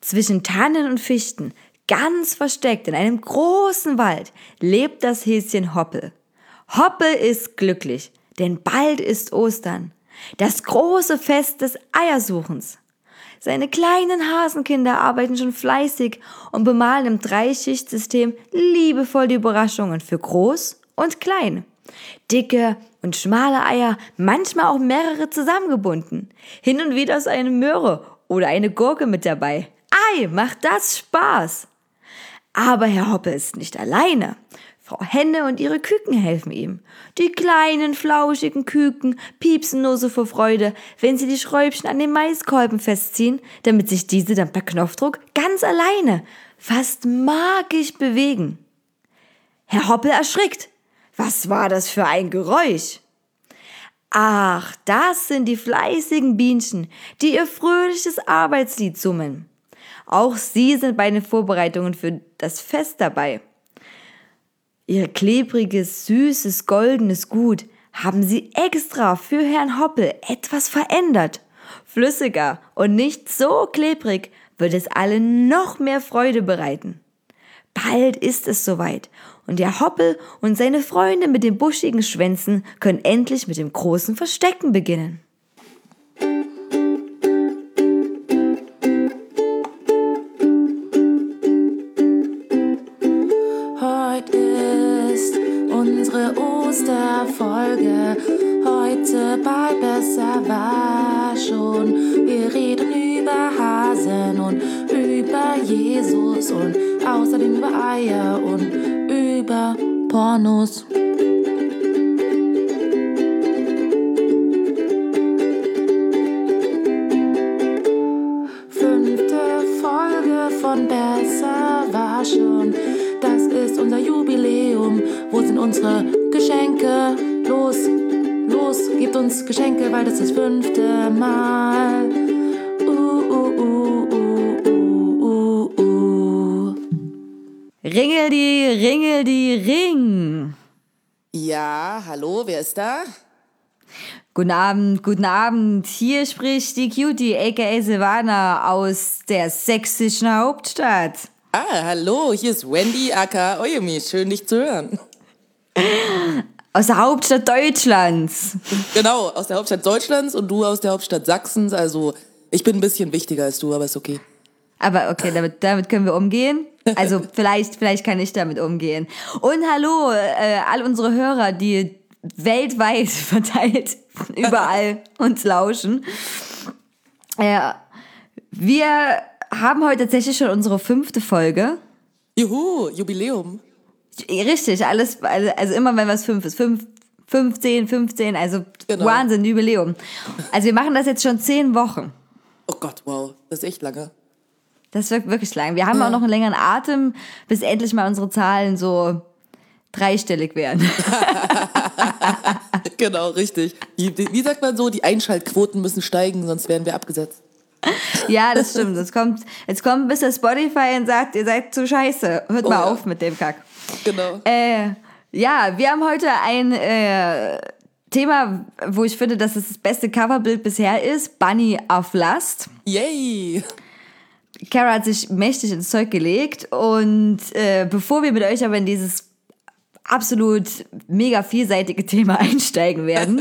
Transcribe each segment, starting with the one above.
Zwischen Tannen und Fichten, ganz versteckt in einem großen Wald, lebt das Häschen Hoppel. Hoppel ist glücklich, denn bald ist Ostern, das große Fest des Eiersuchens. Seine kleinen Hasenkinder arbeiten schon fleißig und bemalen im Dreischichtsystem liebevoll die Überraschungen für groß und klein. Dicke und schmale Eier, manchmal auch mehrere zusammengebunden. Hin und wieder ist eine Möhre oder eine Gurke mit dabei. Ei, macht das Spaß! Aber Herr Hoppel ist nicht alleine. Frau Henne und ihre Küken helfen ihm. Die kleinen, flauschigen Küken piepsen nur so vor Freude, wenn sie die Schräubchen an den Maiskolben festziehen, damit sich diese dann per Knopfdruck ganz alleine, fast magisch bewegen. Herr Hoppel erschrickt. Was war das für ein Geräusch? Ach, das sind die fleißigen Bienchen, die ihr fröhliches Arbeitslied summen. Auch sie sind bei den Vorbereitungen für das Fest dabei. Ihr klebriges, süßes, goldenes Gut haben sie extra für Herrn Hoppel etwas verändert. Flüssiger und nicht so klebrig wird es allen noch mehr Freude bereiten. Bald ist es soweit und der Hoppel und seine Freunde mit den buschigen Schwänzen können endlich mit dem großen Verstecken beginnen. Osterfolge, heute bei Besser war schon. Wir reden über Hasen und über Jesus und außerdem über Eier und über Pornos. Fünfte Folge von Besser war schon. Das ist unser Jubiläum. Wo sind unsere Geschenke? Los, gebt uns Geschenke, weil das ist das 5. Mal. Ringeldi, Ring. Ja, hallo, wer ist da? Guten Abend. Hier spricht die Cutie, aka Silvana aus der sächsischen Hauptstadt. Ah, hallo, hier ist Wendy, aka Oyemi. Schön, dich zu hören. Aus der Hauptstadt Deutschlands. Genau, aus der Hauptstadt Deutschlands und du aus der Hauptstadt Sachsens. Also, ich bin ein bisschen wichtiger als du, aber ist okay. Aber okay, damit können wir umgehen. Also vielleicht kann ich damit umgehen. Und hallo, all unsere Hörer, die weltweit verteilt überall uns lauschen. Wir haben heute tatsächlich schon unsere 5. Folge. Juhu, Jubiläum. Richtig, alles, also immer wenn was 5 ist. 15, also genau. Wahnsinn, Jubiläum. Also wir machen das jetzt schon 10 Wochen. Oh Gott, wow, das ist echt lange. Das ist wirklich lang. Wir haben auch noch einen längeren Atem, bis endlich mal unsere Zahlen so dreistellig werden. Genau, richtig. Wie sagt man so, die Einschaltquoten müssen steigen, sonst werden wir abgesetzt. Ja, das stimmt. Jetzt kommt bis der Spotify und sagt, ihr seid zu scheiße. Hört mal auf mit dem Kack. Genau. Ja, wir haben heute ein Thema, wo ich finde, dass es das beste Coverbild bisher ist. Bunny auf Last. Yay! Cara hat sich mächtig ins Zeug gelegt und bevor wir mit euch aber in dieses absolut mega vielseitige Thema einsteigen werden,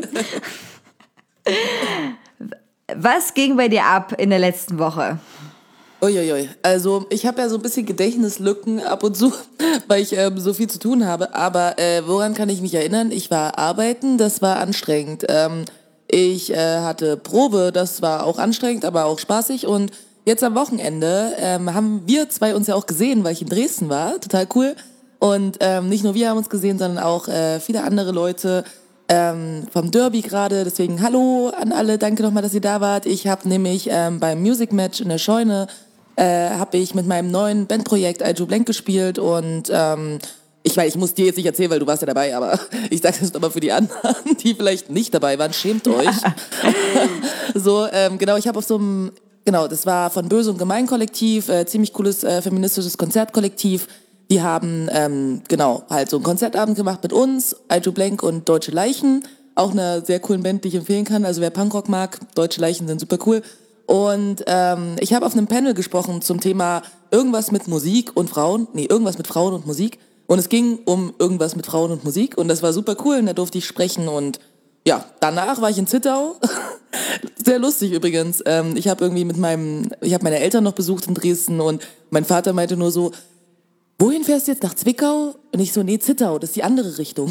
was ging bei dir ab in der letzten Woche? Uiuiui, also ich habe ja so ein bisschen Gedächtnislücken ab und zu, weil ich so viel zu tun habe, aber woran kann ich mich erinnern? Ich war arbeiten, das war anstrengend. Ich hatte Probe, das war auch anstrengend, aber auch spaßig und jetzt am Wochenende haben wir zwei uns ja auch gesehen, weil ich in Dresden war, total cool. Und nicht nur wir haben uns gesehen, sondern auch viele andere Leute vom Derby gerade. Deswegen hallo an alle, danke nochmal, dass ihr da wart. Ich habe nämlich beim Music Match in der Scheune habe ich mit meinem neuen Bandprojekt Aiju Blank gespielt und ich muss dir jetzt nicht erzählen, weil du warst ja dabei, aber ich sage das nochmal für die anderen, die vielleicht nicht dabei waren, schämt euch. So, genau, ich habe auf so einem das war von Böse und Gemein Kollektiv, ziemlich cooles feministisches Konzertkollektiv. Die haben, halt so einen Konzertabend gemacht mit uns, Aiju Blank und Deutsche Leichen. Auch eine sehr coolen Band, die ich empfehlen kann. Also wer Punkrock mag, Deutsche Leichen sind super cool. Und ich habe auf einem Panel gesprochen zum Thema irgendwas mit Musik und Frauen. Nee, irgendwas mit Frauen und Musik. Und es ging um irgendwas mit Frauen und Musik. Und das war super cool und da durfte ich sprechen. Und ja, danach war ich in Zittau. Sehr lustig übrigens. Ich habe irgendwie meine Eltern noch besucht in Dresden und mein Vater meinte nur so, wohin fährst du jetzt, nach Zwickau? Und ich so, nee, Zittau, das ist die andere Richtung.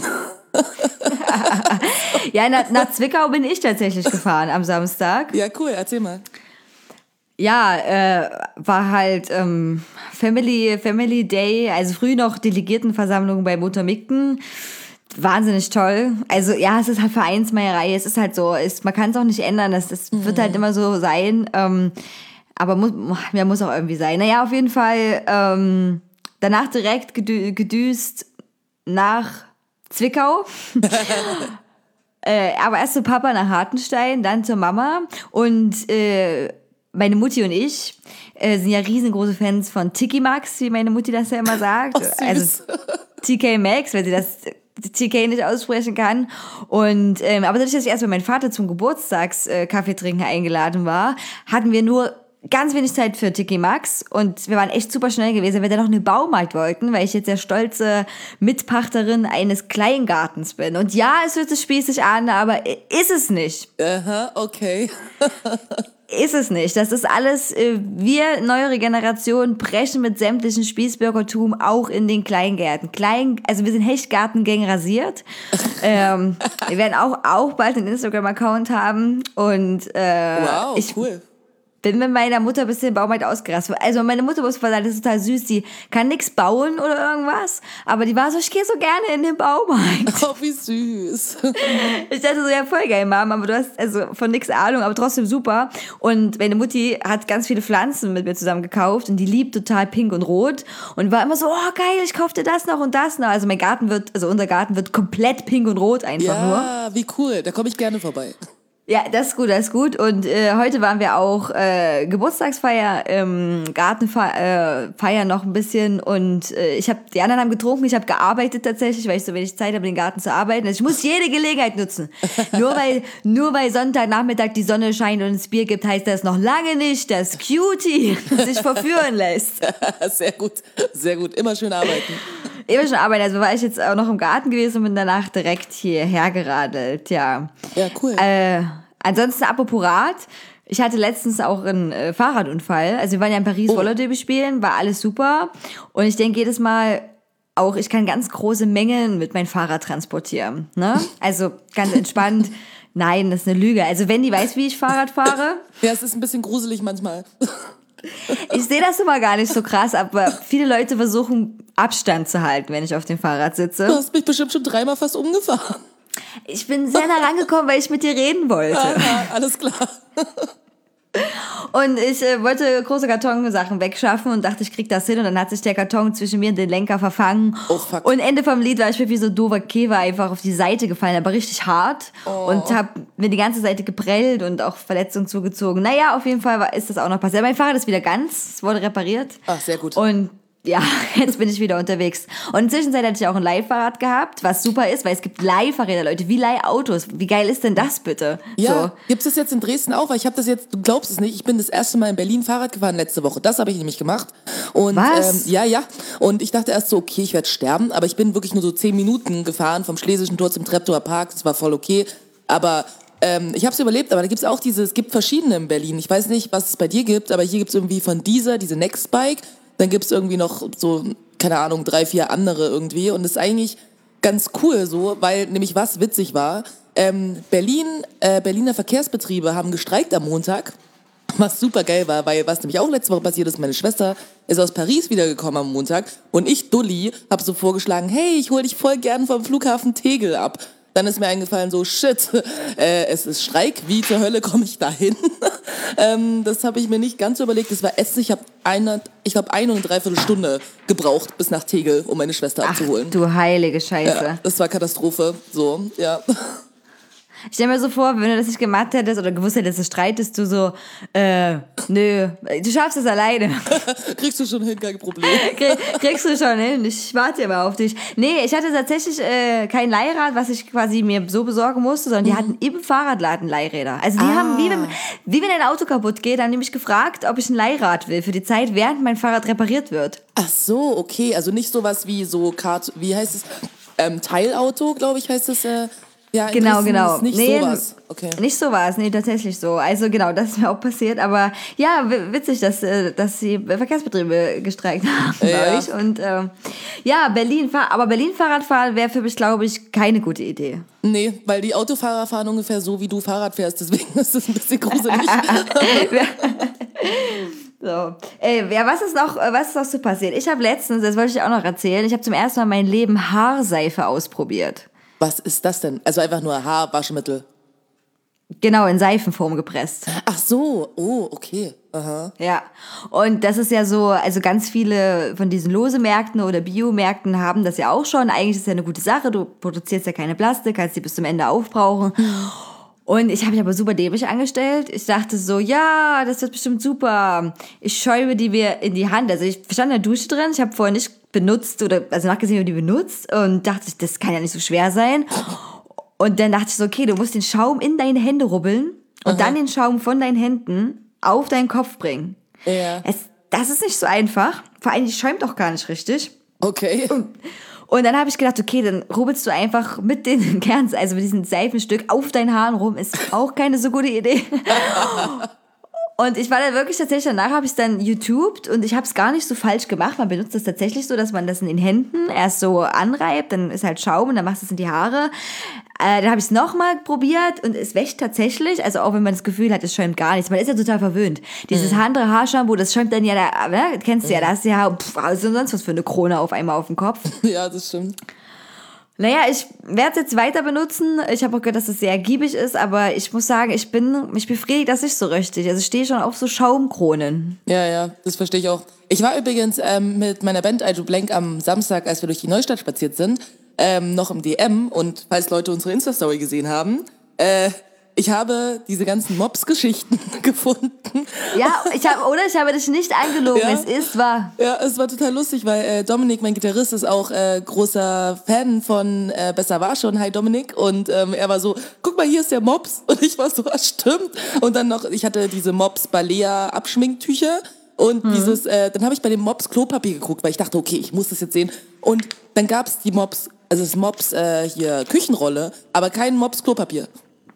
Ja, nach Zwickau bin ich tatsächlich gefahren am Samstag. Ja, cool, erzähl mal. Ja, war halt Family Day, also früh noch Delegiertenversammlung bei Muttermikten. Wahnsinnig toll. Also ja, es ist halt Vereinsmeierei, es ist halt so, man kann es auch nicht ändern, das wird halt immer so sein. Aber muss auch irgendwie sein. Naja, auf jeden Fall danach direkt gedüst nach Zwickau. Aber erst zu Papa nach Hartenstein, dann zur Mama und meine Mutti und ich sind ja riesengroße Fans von Tiki Max, wie meine Mutti das ja immer sagt. Oh, also TK Maxx, weil sie das TK nicht aussprechen kann. Und aber dadurch, dass ich erst bei meinem Vater zum Geburtstagskaffee trinken eingeladen war, hatten wir nur ganz wenig Zeit für TK Maxx und wir waren echt super schnell gewesen, weil wir dann noch einen Baumarkt wollten, weil ich jetzt der stolze Mitpachterin eines Kleingartens bin. Und ja, es hört sich spießig an, aber ist es nicht. Aha, okay. Ist es nicht. Das ist alles, wir, neuere Generation, brechen mit sämtlichen Spießbürgertum auch in den Kleingärten. Also wir sind Hechtgartengänge rasiert. Wir werden auch bald einen Instagram-Account haben und wow, cool. Bin mit meiner Mutter ein bisschen im Baumarkt ausgerastet. Also meine Mutter muss sagen, das ist total süß, die kann nichts bauen oder irgendwas, aber die war so, ich gehe so gerne in den Baumarkt. Oh, wie süß. Ich dachte so, ja voll geil, Mom, aber du hast also von nichts Ahnung, aber trotzdem super. Und meine Mutti hat ganz viele Pflanzen mit mir zusammen gekauft und die liebt total pink und rot und war immer so, oh geil, ich kauf dir das noch und das noch. Also unser Garten wird komplett pink und rot einfach nur. Ja, wie cool, da komme ich gerne vorbei. Ja, das ist gut. Und heute waren wir auch Geburtstagsfeier im Garten feiern noch ein bisschen und die anderen haben getrunken, ich habe gearbeitet tatsächlich, weil ich so wenig Zeit habe, in den Garten zu arbeiten. Also ich muss jede Gelegenheit nutzen. Nur weil Sonntagnachmittag die Sonne scheint und es Bier gibt, heißt das noch lange nicht, dass Cutie sich verführen lässt. Sehr gut. Immer schön arbeiten. Also war ich jetzt auch noch im Garten gewesen und bin danach direkt hierher geradelt, ja. Ja, cool. Ansonsten apropos Rad, ich hatte letztens auch einen Fahrradunfall. Also wir waren ja in Paris Roller Derby spielen, war alles super. Und ich denke jedes Mal auch, ich kann ganz große Mengen mit meinem Fahrrad transportieren. Ne? Also ganz entspannt. Nein, das ist eine Lüge. Also wenn die weiß, wie ich Fahrrad fahre. Ja, es ist ein bisschen gruselig manchmal. Ich sehe das immer gar nicht so krass, aber viele Leute versuchen Abstand zu halten, wenn ich auf dem Fahrrad sitze. Du hast mich bestimmt schon 3-mal fast umgefahren. Ich bin sehr nah rangekommen, weil ich mit dir reden wollte. Aha, alles klar. Und ich wollte große Kartonsachen wegschaffen und dachte, ich krieg das hin. Und dann hat sich der Karton zwischen mir und den Lenker verfangen. Oh, fuck. Und Ende vom Lied war ich wie so ein doofer Käfer einfach auf die Seite gefallen, aber richtig hart. Oh. Und hab mir die ganze Seite geprellt und auch Verletzungen zugezogen. Naja, auf jeden Fall ist das auch noch passiert. Mein Fahrrad ist wieder ganz, es wurde repariert. Ach, sehr gut. Und ja, jetzt bin ich wieder unterwegs. Und in der Zwischenzeit hatte ich auch ein Leihfahrrad gehabt, was super ist, weil es gibt Leihfahrräder, Leute, wie Leihautos. Wie geil ist denn das bitte? Ja, so. Gibt's das jetzt in Dresden auch? Weil ich habe das jetzt, du glaubst es nicht, ich bin das erste Mal in Berlin Fahrrad gefahren letzte Woche. Das habe ich nämlich gemacht. Und, was? Ja. Und ich dachte erst so, okay, ich werde sterben. Aber ich bin wirklich nur so 10 Minuten gefahren vom Schlesischen Tor zum Treptower Park. Das war voll okay. Aber ich habe es überlebt. Aber da gibt's auch es gibt verschiedene in Berlin. Ich weiß nicht, was es bei dir gibt, aber hier gibt's irgendwie von diese Nextbike. Dann gibt's irgendwie noch so, keine Ahnung, 3, 4 andere irgendwie. Und das ist eigentlich ganz cool so, weil nämlich was witzig war. Berliner Verkehrsbetriebe haben gestreikt am Montag, was super geil war, weil was nämlich auch letzte Woche passiert ist, meine Schwester ist aus Paris wiedergekommen am Montag und ich, Dulli, habe so vorgeschlagen, hey, ich hol dich voll gern vom Flughafen Tegel ab. Dann ist mir eingefallen, so shit, es ist Streik, wie zur Hölle komme ich da hin? Das habe ich mir nicht ganz so überlegt, das war Essen, ich habe eine und eine Dreiviertelstunde gebraucht bis nach Tegel, um meine Schwester abzuholen. Ach, du heilige Scheiße. Ja, das war Katastrophe, so, ja. Ich stell mir so vor, wenn du das nicht gemacht hättest oder gewusst hättest, dass du streitest, du so, nö, du schaffst es alleine. Kriegst du schon hin, kein Problem. Kriegst du schon hin, ich warte immer auf dich. Nee, ich hatte tatsächlich kein Leihrad, was ich quasi mir so besorgen musste, sondern die hatten im Fahrradladen Leihräder. Also die haben, wie wenn ein Auto kaputt geht, haben die mich gefragt, ob ich ein Leihrad will für die Zeit, während mein Fahrrad repariert wird. Ach so, okay, also nicht sowas wie so wie heißt es, Teilauto, glaube ich, heißt es, ja, Genau. Ist nicht sowas. Okay. Nicht sowas, nee, tatsächlich so. Also genau, das ist mir auch passiert, aber ja, witzig, dass die Verkehrsbetriebe gestreikt haben bei euch. Und ja, Berlin Fahrradfahren wäre für mich, glaube ich, keine gute Idee. Nee, weil die Autofahrer fahren ungefähr so, wie du Fahrrad fährst, deswegen ist es ein bisschen gruselig. So. Was ist noch so passiert? Ich habe letztens, das wollte ich auch noch erzählen, ich habe zum ersten Mal mein Leben Haarseife ausprobiert. Was ist das denn? Also einfach nur Haarwaschmittel? Genau, in Seifenform gepresst. Ach so, oh, okay. Aha. Ja, und das ist ja so, also ganz viele von diesen Lose-Märkten oder Biomärkten haben das ja auch schon. Eigentlich ist es ja eine gute Sache, du produzierst ja keine Plastik, kannst die bis zum Ende aufbrauchen. Und ich habe mich aber super dämlich angestellt. Ich dachte so, ja, das wird bestimmt super. Ich schäume die mir in die Hand. Also ich stand in der Dusche drin, ich habe vorher nicht benutzt also nachgesehen, wie die benutzt und dachte, das kann ja nicht so schwer sein. Und dann dachte ich so, okay, du musst den Schaum in deine Hände rubbeln und dann den Schaum von deinen Händen auf deinen Kopf bringen. Ja. Das ist nicht so einfach. Vor allem, die schäumt auch gar nicht richtig. Okay. Und dann habe ich gedacht, okay, dann rubbelst du einfach mit den Kerns, also mit diesem Seifenstück auf deinen Haaren rum. Ist auch keine so gute Idee. Und ich war dann wirklich tatsächlich, danach habe ich es dann YouTubed und ich habe es gar nicht so falsch gemacht. Man benutzt das tatsächlich so, dass man das in den Händen erst so anreibt, dann ist halt Schaum und dann machst du es in die Haare. Dann habe ich es nochmal probiert und es wäscht tatsächlich, also auch wenn man das Gefühl hat, es schäumt gar nichts. Man ist ja total verwöhnt. Dieses andere Haarshampoo, das schäumt dann ja, kennst du ja, da hast du ja sonst was für eine Krone auf einmal auf dem Kopf. Ja, das stimmt. Naja, ich werde es jetzt weiter benutzen. Ich habe auch gehört, dass es sehr ergiebig ist, aber ich muss sagen, mich befriedigt das nicht so richtig. Also ich stehe schon auf so Schaumkronen. Ja, das verstehe ich auch. Ich war übrigens mit meiner Band I Do Blank am Samstag, als wir durch die Neustadt spaziert sind, noch im DM und falls Leute unsere Insta-Story gesehen haben, ich habe diese ganzen Mops-Geschichten gefunden. Ja, ich habe dich nicht angelogen, Ja. Es ist wahr. Ja, es war total lustig, weil Dominik, mein Gitarrist, ist auch großer Fan von Besser war schon. Hi Dominik. Und er war so, guck mal, hier ist der Mops. Und ich war so, was stimmt? Und dann noch, ich hatte diese Mops Balea Abschminktücher. Und dann habe ich bei dem Mops Klopapier geguckt, weil ich dachte, okay, ich muss das jetzt sehen. Und dann gab's die Mops, also das Mops hier Küchenrolle, aber kein Mops Klopapier.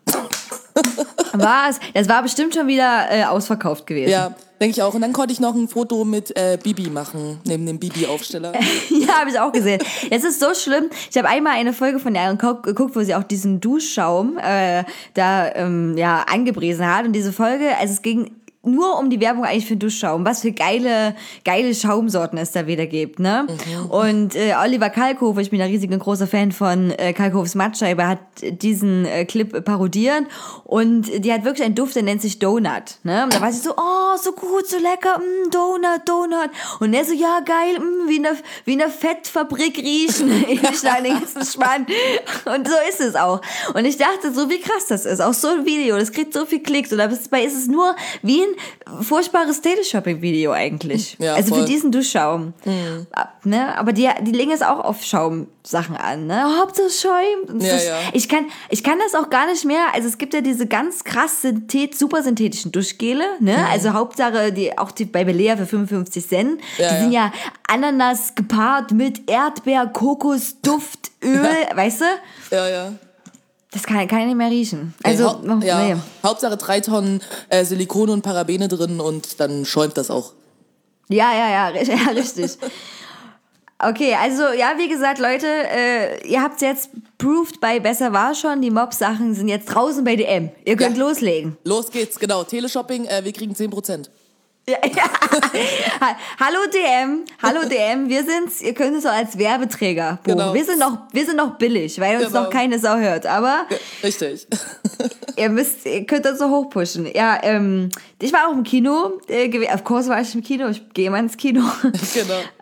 Was? Das war bestimmt schon wieder ausverkauft gewesen. Ja, denke ich auch. Und dann konnte ich noch ein Foto mit Bibi machen, neben dem Bibi-Aufsteller. Ja, habe ich auch gesehen. Es ist so schlimm. Ich habe einmal eine Folge von der geguckt, wo sie auch diesen Duschschaum angepriesen hat. Und diese Folge, also es ging nur um die Werbung eigentlich für Duschschaum. Was für geile Schaumsorten es da wieder gibt, ne? Und Oliver Kalkofe, ich bin ein riesiger großer Fan von Kalkofes Mattscheibe, hat diesen Clip parodiert und die hat wirklich einen Duft, der nennt sich Donut, ne? Und da war sie so, oh, so gut, so lecker, Donut. Und er so, ja, geil, wie in der Fettfabrik riechen. Ich sage den ganzen Spann. Und so ist es auch. Und ich dachte so, wie krass das ist. Auch so ein Video, das kriegt so viel Klicks. Und dabei ist es nur wie ein furchtbares Teleshopping-Video eigentlich. Ja, also voll. für diesen Duschschaum. Ne? Aber die legen es auch auf Schaumsachen an. Ne? Hauptsache Schaum. Ja. Ich kann das auch gar nicht mehr. Also es gibt ja diese ganz krass super synthetischen Duschgele. Ne? Also Hauptsache, die bei Belea für 55 Cent. Ja, die sind ja Ananas gepaart mit Erdbeer, Kokos, Duft, Öl. Weißt du? Ja. Das kann ich nicht mehr riechen. Also, nee. Hauptsache 3 Tonnen Silikone und Parabene drin und dann schäumt das auch. Ja, richtig. Okay, also, ja, wie gesagt, Leute, ihr habt's jetzt proved bei Besser war schon. Die Mob-Sachen sind jetzt draußen bei DM. Ihr könnt loslegen. Los geht's, genau. Teleshopping, wir kriegen 10%. Ja. Hallo DM, ihr könnt uns auch als Werbeträger buchen. Genau. Wir sind noch billig, weil uns noch keine Sau hört, aber Ja, richtig. ihr könnt uns so hochpushen. Ja, ich war auch im Kino, of course war ich im Kino, ich gehe immer ins Kino. Genau.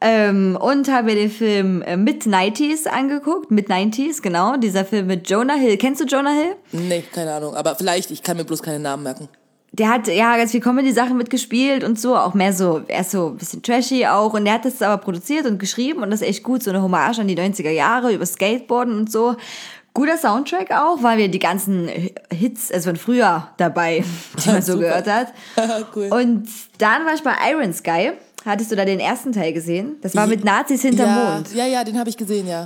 Und habe mir den Film Mid-90s angeguckt. Mid-90s, genau. Dieser Film mit Jonah Hill. Kennst du Jonah Hill? Nee, keine Ahnung. Aber vielleicht, ich kann mir bloß keine Namen merken. Der hat ja ganz viel Comedy-Sachen mitgespielt und so, auch mehr so, er ist so ein bisschen trashy auch und der hat das aber produziert und geschrieben und das ist echt gut, so eine Hommage an die 90er Jahre über Skateboarden und so. Guter Soundtrack auch, weil wir die ganzen Hits, also von früher dabei, die man so gehört hat. Cool. Und dann war ich bei Iron Sky. Hattest du da den ersten Teil gesehen? Das war mit Nazis hinterm Mond. Ja, den habe ich gesehen, ja.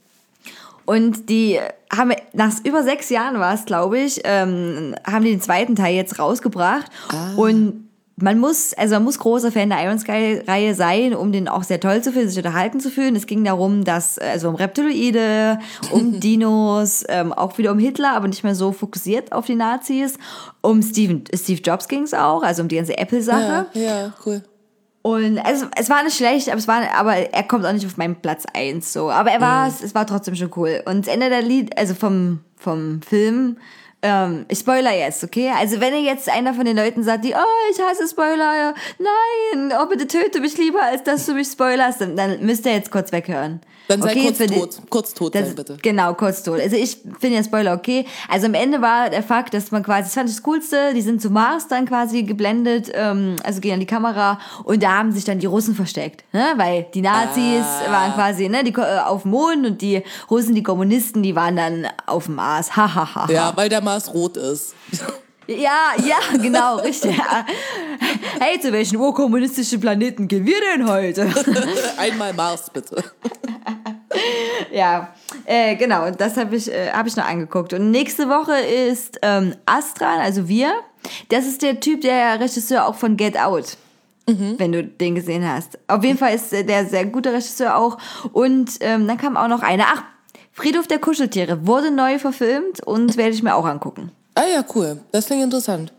Und die haben, nach über 6 Jahren war es, glaube ich, haben die den zweiten Teil jetzt rausgebracht. Und man muss großer Fan der Iron Sky-Reihe sein, um den auch sehr toll zu finden, sich unterhalten zu fühlen. Es ging darum, dass, also um Reptiloide, um Dinos, auch wieder um Hitler, aber nicht mehr so fokussiert auf die Nazis. Um Steve Jobs ging es auch, also um die ganze Apple-Sache. Ja, cool. Und es war nicht schlecht, aber er kommt auch nicht auf meinen Platz 1 so. Aber es war trotzdem schon cool. Und das Ende der Lied, also vom Film, ich spoiler jetzt, okay? Also wenn ihr jetzt einer von den Leuten sagt, die, ich hasse Spoiler, nein, bitte töte mich lieber, als dass du mich spoilerst, dann müsst ihr jetzt kurz weghören. Dann sei okay, kurz tot sein, bitte. Genau, kurz tot. Also ich finde ja Spoiler okay. Also am Ende war der Fakt, dass man quasi, das fand ich das Coolste, die sind zu Mars dann quasi geblendet, also gehen an die Kamera und da haben sich dann die Russen versteckt, ne? Weil die Nazis waren quasi auf dem Mond und die Russen, die Kommunisten, die waren dann auf dem Mars. Hahaha. Ja, weil der Mars rot ist. Ja, genau, richtig. Hey, zu welchen urkommunistischen Planeten gehen wir denn heute? Einmal Mars, bitte. Ja, genau, und das hab ich noch angeguckt. Und nächste Woche ist Astran, also wir. Das ist der Typ, der Regisseur auch von Get Out, wenn du den gesehen hast. Auf jeden Fall ist der sehr guter Regisseur auch. Und dann kam auch noch einer. Friedhof der Kuscheltiere wurde neu verfilmt und werde ich mir auch angucken. Ah ja, cool. Das klingt interessant.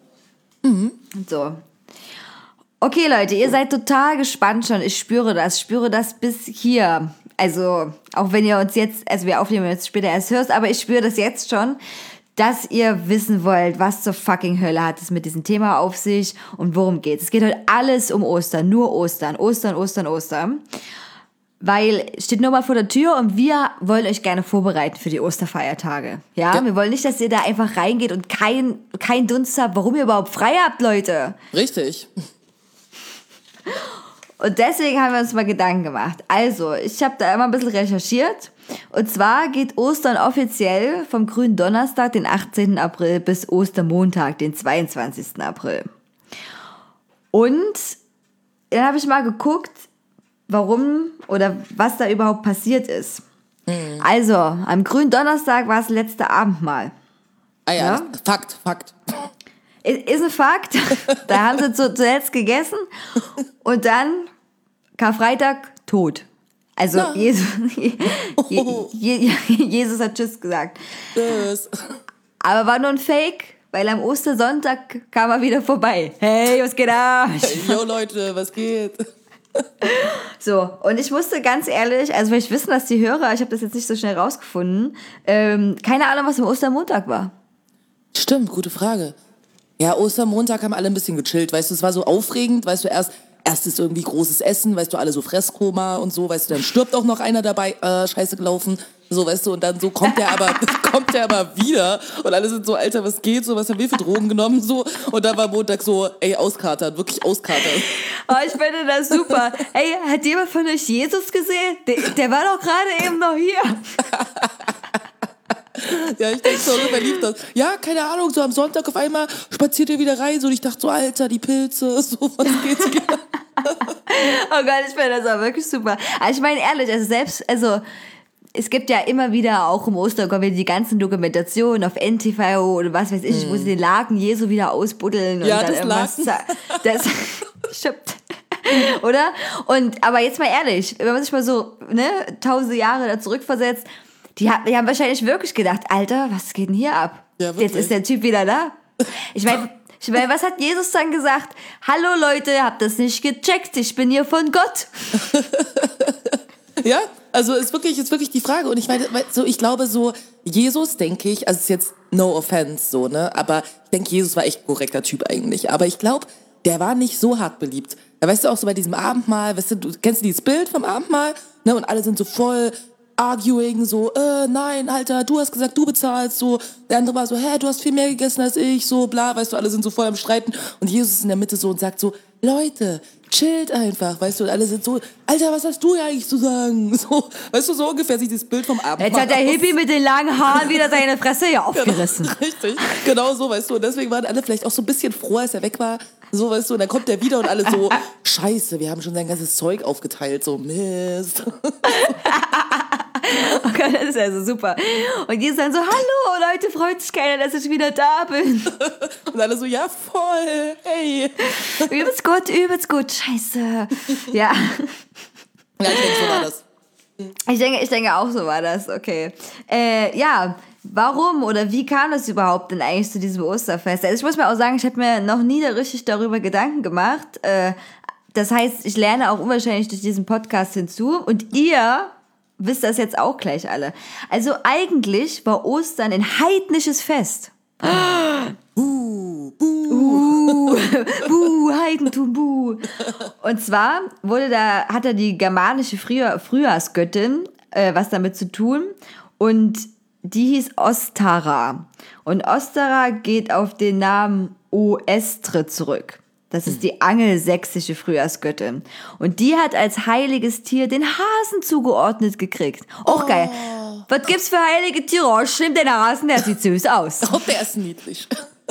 So. Okay, Leute, ihr seid total gespannt schon. Ich spüre das bis hier. Also, auch wenn ihr uns jetzt, also wir aufnehmen jetzt später erst hörst, aber ich spüre das jetzt schon, dass ihr wissen wollt, was zur fucking Hölle hat es mit diesem Thema auf sich und worum geht's. Es geht heute alles um Ostern, nur Ostern. Weil steht nur mal vor der Tür und wir wollen euch gerne vorbereiten für die Osterfeiertage. Ja? Wir wollen nicht, dass ihr da einfach reingeht und kein Dunst habt, warum ihr überhaupt frei habt, Leute. Richtig. Und deswegen haben wir uns mal Gedanken gemacht. Also, ich habe da immer ein bisschen recherchiert. Und zwar geht Ostern offiziell vom grünen Donnerstag, den 18. April, bis Ostermontag, den 22. April. Und dann habe ich mal geguckt, warum oder was da überhaupt passiert ist. Also, am grünen Donnerstag war es letzte Abendmahl. Ah ja? Fakt. Ist ein Fakt. Da haben sie zuletzt gegessen und dann Karfreitag tot. Also ja. Jesus hat Tschüss gesagt. Tschüss. Aber war nur ein Fake, weil am Ostersonntag kam er wieder vorbei. Hey, was geht ab? Yo Leute, was geht? So, und ich musste ganz ehrlich, also vielleicht wissen das die Hörer, ich habe das jetzt nicht so schnell rausgefunden, keine Ahnung, was am Ostermontag war. Stimmt, gute Frage. Ja, Ostermontag haben alle ein bisschen gechillt, weißt du, es war so aufregend, weißt du, erst ist irgendwie großes Essen, weißt du, alle so Fresskoma und so, weißt du, dann stirbt auch noch einer dabei, scheiße gelaufen, so, weißt du, und dann so kommt der aber wieder und alle sind so, Alter, was geht, so, was haben wir für Drogen genommen, so, und dann war Montag so, auskatern, wirklich auskatern. Oh, ich finde das super. Ey, hat jemand von euch Jesus gesehen? Der war doch gerade eben noch hier. Ja, ich denke so, lief das. Ja, keine Ahnung, so am Sonntag auf einmal spaziert er wieder rein, so, und ich dachte so, Alter, die Pilze, so, was geht hier? Oh Gott, ich finde das auch wirklich super. Aber ich meine ehrlich, es gibt ja immer wieder auch im Ostergott die ganzen Dokumentationen auf NTV oder was weiß ich, wo sie den Laken Jesu wieder ausbuddeln. Ja, und dann das irgendwas. Das stimmt. Oder? Aber jetzt mal ehrlich, wenn man sich mal so, tausende Jahre da zurückversetzt, die haben wahrscheinlich wirklich gedacht, Alter, was geht denn hier ab? Ja, jetzt ist der Typ wieder da. Ich meine, was hat Jesus dann gesagt? Hallo Leute, habt das nicht gecheckt, ich bin hier von Gott. Ja, also ist wirklich die Frage. Und ich meine, so, ich glaube so, Jesus, denke ich, also ist jetzt no offense, so, ne, aber ich denke, Jesus war echt ein korrekter Typ eigentlich. Aber ich glaube, der war nicht so hart beliebt. Da weißt du auch so bei diesem Abendmahl, weißt du kennst du dieses Bild vom Abendmahl? Ne, und alle sind so voll arguing, so, nein, Alter, du hast gesagt, du bezahlst, so. Der andere war so, hä, du hast viel mehr gegessen als ich, so, bla, weißt du, alle sind so voll am Streiten. Und Jesus ist in der Mitte so und sagt so, Leute, chillt einfach, weißt du, und alle sind so, Alter, was hast du ja eigentlich zu sagen? So, weißt du, so ungefähr sieht dieses Bild vom Abendmahl Jetzt hat der Hippie mit den langen Haaren wieder seine Fresse hier aufgerissen. Genau, richtig, genau so, weißt du, und deswegen waren alle vielleicht auch so ein bisschen froh, als er weg war, so, weißt du, und dann kommt der wieder und alle so, scheiße, wir haben schon sein ganzes Zeug aufgeteilt, so, Mist. Oh Gott, das ist ja so super. Und Jesus dann so, hallo Leute, freut sich keiner, dass ich wieder da bin. Und alle so, ja voll, hey. Übelst gut, scheiße. Ja. Ja, ich denke, so war das. Ich denke auch, so war das, okay. Ja, warum oder wie kam das überhaupt denn eigentlich zu diesem Osterfest? Also ich muss mir auch sagen, ich habe mir noch nie richtig darüber Gedanken gemacht. Das heißt, ich lerne auch unwahrscheinlich durch diesen Podcast hinzu und ihr wisst das jetzt auch gleich alle. Also eigentlich war Ostern ein heidnisches Fest. Buh, Heidentum, buh. Und zwar hat er die germanische Frühjahrsgöttin was damit zu tun und die hieß Ostara. Und Ostara geht auf den Namen Oestre zurück. Das ist die angelsächsische Frühjahrsgöttin. Und die hat als heiliges Tier den Hasen zugeordnet gekriegt. Auch geil. Was gibt's für heilige Tiere? Oh, schlimm, der Hasen, der sieht süß aus. Oh, der ist niedlich.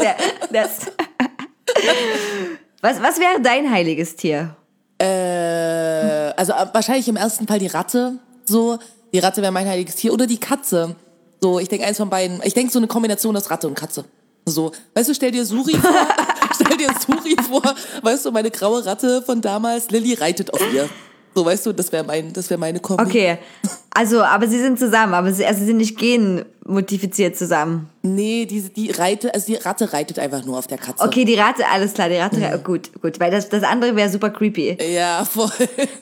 Was wäre dein heiliges Tier? Also wahrscheinlich im ersten Fall die Ratte. So, die Ratte wäre mein heiliges Tier. Oder die Katze. So, ich denke eins von beiden. Ich denke so eine Kombination aus Ratte und Katze. So, weißt du, stell dir Suri vor, weißt du, meine graue Ratte von damals, Lilly reitet auf ihr. So, weißt du, das wäre meine Kombi. Okay, also, aber sie sind zusammen, aber sie sind nicht genmodifiziert zusammen. Nee, die Ratte reitet einfach nur auf der Katze. Okay, die Ratte, alles klar, die Ratte, gut, weil das andere wäre super creepy. Ja, voll.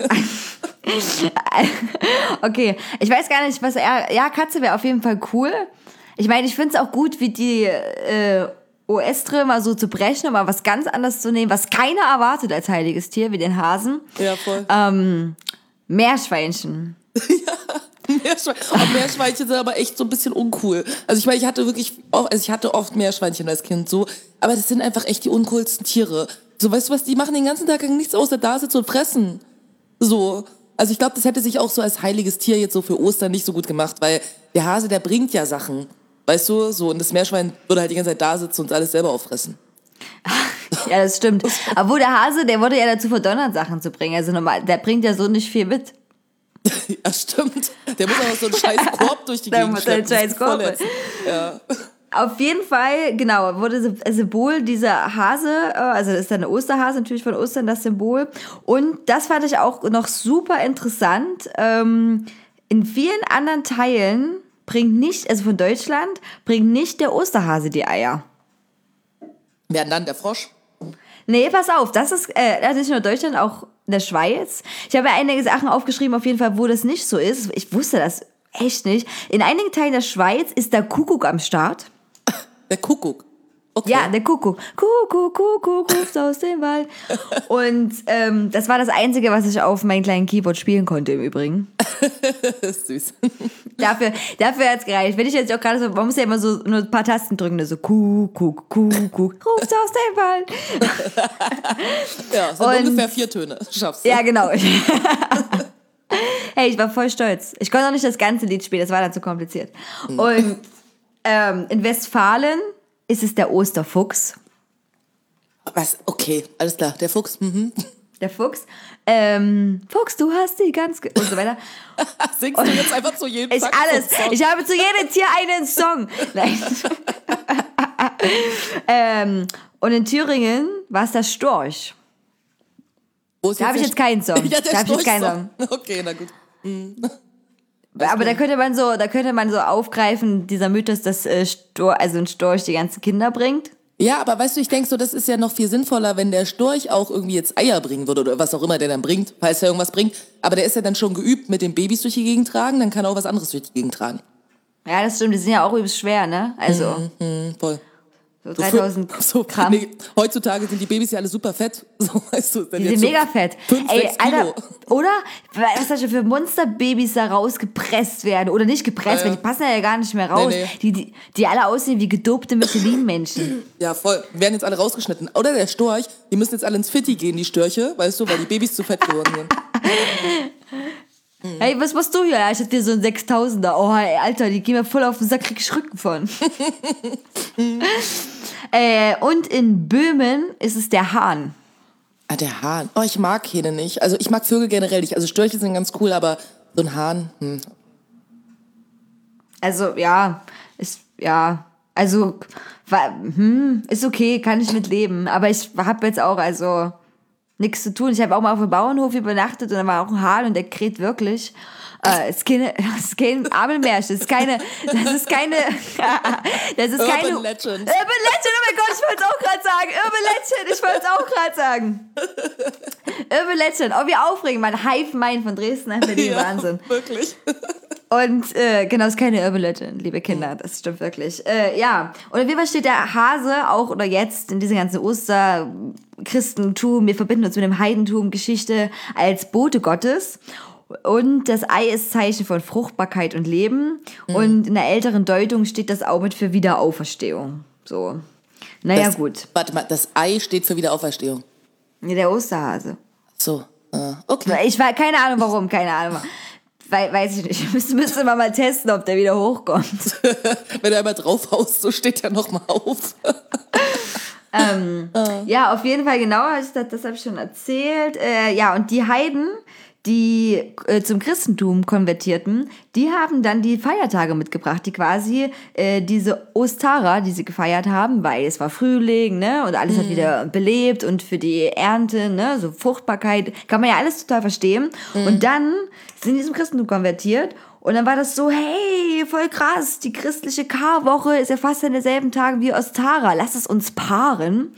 Okay, ich weiß gar nicht, Katze wäre auf jeden Fall cool. Ich meine, ich finde es auch gut, wie die Oestre mal so zu brechen und mal was ganz anderes zu nehmen, was keiner erwartet als heiliges Tier, wie den Hasen. Ja, voll. Meerschweinchen. Ja, Meerschweinchen sind aber echt so ein bisschen uncool. Also ich meine, ich hatte oft Meerschweinchen als Kind so, aber das sind einfach echt die uncoolsten Tiere. So, weißt du was, die machen den ganzen Tag nichts außer da sitzen und fressen. So. Also ich glaube, das hätte sich auch so als heiliges Tier jetzt so für Ostern nicht so gut gemacht, weil der Hase, der bringt ja Sachen. Weißt du, so, und das Meerschwein würde halt die ganze Zeit da sitzen und alles selber auffressen. Ja, das stimmt. Obwohl der Hase, der wurde ja dazu verdonnert, Sachen zu bringen. Also normal, der bringt ja so nicht viel mit. Ja, stimmt. Der muss auch so einen scheiß Korb durch die Gegend schleppen. Ja. Auf jeden Fall, genau, wurde das Symbol dieser Hase, also das ist dann eine Osterhase, natürlich von Ostern das Symbol. Und das fand ich auch noch super interessant. In vielen anderen Teilen von Deutschland, bringt nicht der Osterhase die Eier. Wer dann, der Frosch? Nee, pass auf, das ist nicht nur Deutschland, auch in der Schweiz. Ich habe ja einige Sachen aufgeschrieben, auf jeden Fall, wo das nicht so ist. Ich wusste das echt nicht. In einigen Teilen der Schweiz ist der Kuckuck am Start. Der Kuckuck? Okay. Ja, der Kuckuck. Kuckuck, ruft aus dem Wald. Und das war das Einzige, was ich auf meinem kleinen Keyboard spielen konnte im Übrigen. Süß. Dafür hat's gereicht. Wenn ich jetzt auch gerade so, man muss ja immer so nur ein paar Tasten drücken, so Kuckuck, ruft aus dem Wald. Ja, sind ungefähr 4 Töne. Schaffst du. Ja, genau. Hey, ich war voll stolz. Ich konnte auch nicht das ganze Lied spielen, das war dann zu kompliziert. Und in Westfalen ist es der Osterfuchs. Was? Okay, alles klar. Der Fuchs. Mhm. Der Fuchs. Fuchs, du hast die ganz... und so weiter. Singst du jetzt einfach zu jedem Tag alles. Ich habe zu jedem Tier einen Song. Nein. Und in Thüringen war es der Storch. Da habe ich jetzt keinen Song. Ja, da habe ich jetzt keinen Song. Okay, na gut. Mhm. Aber da könnte man so aufgreifen, dieser Mythos, dass ein Storch die ganzen Kinder bringt. Ja, aber weißt du, ich denke so, das ist ja noch viel sinnvoller, wenn der Storch auch irgendwie jetzt Eier bringen würde oder was auch immer der dann bringt, falls er irgendwas bringt. Aber der ist ja dann schon geübt mit den Babys durch die Gegend tragen, dann kann er auch was anderes durch die Gegend tragen. Ja, das stimmt, die sind ja auch übelst schwer, ne? Also. Voll. So 3000 Gramm. Nee, heutzutage sind die Babys ja alle super fett. So, weißt du, Die sind mega fett. 5, 6 Kilo. Alter, oder? Was da schon für Monsterbabys da rausgepresst werden. Oder nicht gepresst, weil die passen ja gar nicht mehr raus. Nee. Die alle aussehen wie gedopte Michelin-Menschen. Ja, voll. Werden jetzt alle rausgeschnitten. Oder der Storch, die müssen jetzt alle ins Fitti gehen, die Störche, weißt du, weil die Babys zu fett geworden sind. Hey, was machst du hier? Ja, ich hatte dir so einen 6000er. Oh, ey, Alter, die gehen mir voll auf den Sack, krieg ich Rücken von. Und in Böhmen ist es der Hahn. Ah, der Hahn. Oh, ich mag Hähne nicht. Also ich mag Vögel generell nicht. Also Störche sind ganz cool, aber so ein Hahn, Also, ja, ist okay, kann ich mit leben. Aber ich habe jetzt auch, nichts zu tun. Ich habe auch mal auf dem Bauernhof übernachtet und da war auch ein Hahn und der kräht wirklich. Das ist kein Abelmärchen, das ist keine Urban Legend. Urban Legend, oh mein Gott, ich wollte es auch gerade sagen. Urban Legend, oh wie aufregend, mein Hive Mind von Dresden nach Berlin, Ja, Wahnsinn. wirklich. Und genau, das ist keine Urban Legend, liebe Kinder, das stimmt wirklich. Ja, und auf jeden Fall steht der Hase auch, oder jetzt in dieser ganzen Osterchristentum, wir verbinden uns mit dem Heidentum, Geschichte als Bote Gottes. Und das Ei ist Zeichen von Fruchtbarkeit und Leben. Und in der älteren Deutung steht das auch mit für Wiederauferstehung. So, naja, gut. Warte mal, das Ei steht für Wiederauferstehung. Nee, der Osterhase. So, okay. Ich weiß, keine Ahnung warum, keine Ahnung. Weiß ich nicht. Müsste man mal testen, ob der wieder hochkommt. Wenn er einmal draufhaust, so steht er nochmal auf. Ja, auf jeden Fall, genau, das habe ich schon erzählt. Ja, und die Heiden, die zum Christentum konvertierten, die haben dann die Feiertage mitgebracht, die quasi diese Ostara, die sie gefeiert haben, weil es war Frühling, ne, und alles hat wieder belebt und für die Ernte, ne, so Fruchtbarkeit, kann man ja alles total verstehen. Und dann sind die zum Christentum konvertiert und dann war das so, hey, voll krass, die christliche Karwoche ist ja fast an derselben Tagen wie Ostara, lass es uns paaren.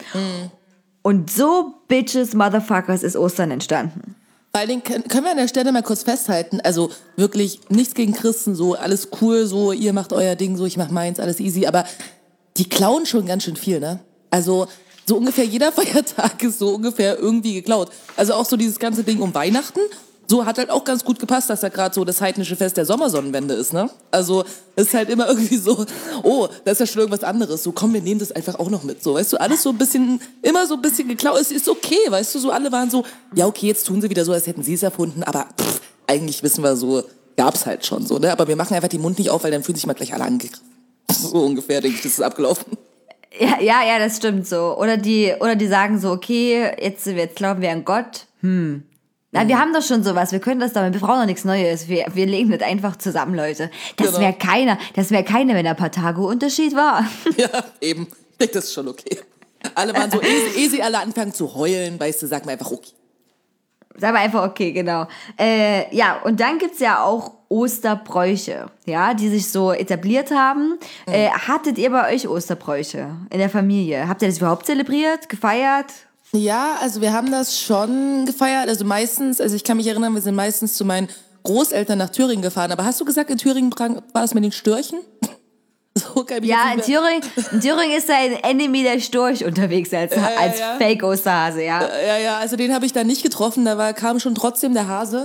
Und so, Bitches, Motherfuckers, ist Ostern entstanden. Vor allen Dingen können wir an der Stelle mal kurz festhalten, also wirklich nichts gegen Christen, so alles cool, so ihr macht euer Ding, so ich mach meins, alles easy, aber die klauen schon ganz schön viel, ne? Also so ungefähr jeder Feiertag ist so ungefähr irgendwie geklaut. Also auch so dieses ganze Ding um Weihnachten, so hat halt auch ganz gut gepasst, dass da gerade so das heidnische Fest der Sommersonnenwende ist, ne? Also ist halt immer irgendwie so, oh, das ist ja schon irgendwas anderes. So, komm, wir nehmen das einfach auch noch mit. So, weißt du, alles so ein bisschen, immer so ein bisschen geklaut. Es ist okay, weißt du, so alle waren so, ja okay, jetzt tun sie wieder so, als hätten sie es erfunden, aber eigentlich wissen wir so, gab's halt schon so, ne? Aber wir machen einfach den Mund nicht auf, weil dann fühlen sich mal gleich alle angegriffen. So ungefähr, denke ich, das ist abgelaufen. Ja, das stimmt so. Oder die sagen so, okay, jetzt glauben wir an Gott. Na, wir haben doch schon sowas, wir können das damit, wir brauchen doch nichts Neues, wir legen das einfach zusammen, Leute. Das wäre keiner, wenn ein paar Tage Unterschied war. Ja, eben. Ich denke, das ist schon okay. Alle waren so, ehe sie alle anfangen zu heulen, weißt du, sag mal einfach okay. Sag mal einfach okay, genau. Ja, und dann gibt's ja auch Osterbräuche, ja, die sich so etabliert haben. Hattet ihr bei euch Osterbräuche in der Familie? Habt ihr das überhaupt zelebriert, gefeiert? Ja, also wir haben das schon gefeiert. Also meistens, also ich kann mich erinnern, wir sind meistens zu meinen Großeltern nach Thüringen gefahren. Aber hast du gesagt, in Thüringen war das mit den Störchen? So kann ich ja, in Thüringen ist ein Enemy der Storch unterwegs als Fake-Osterhase, ja. Ja, also den habe ich da nicht getroffen. Da kam schon trotzdem der Hase.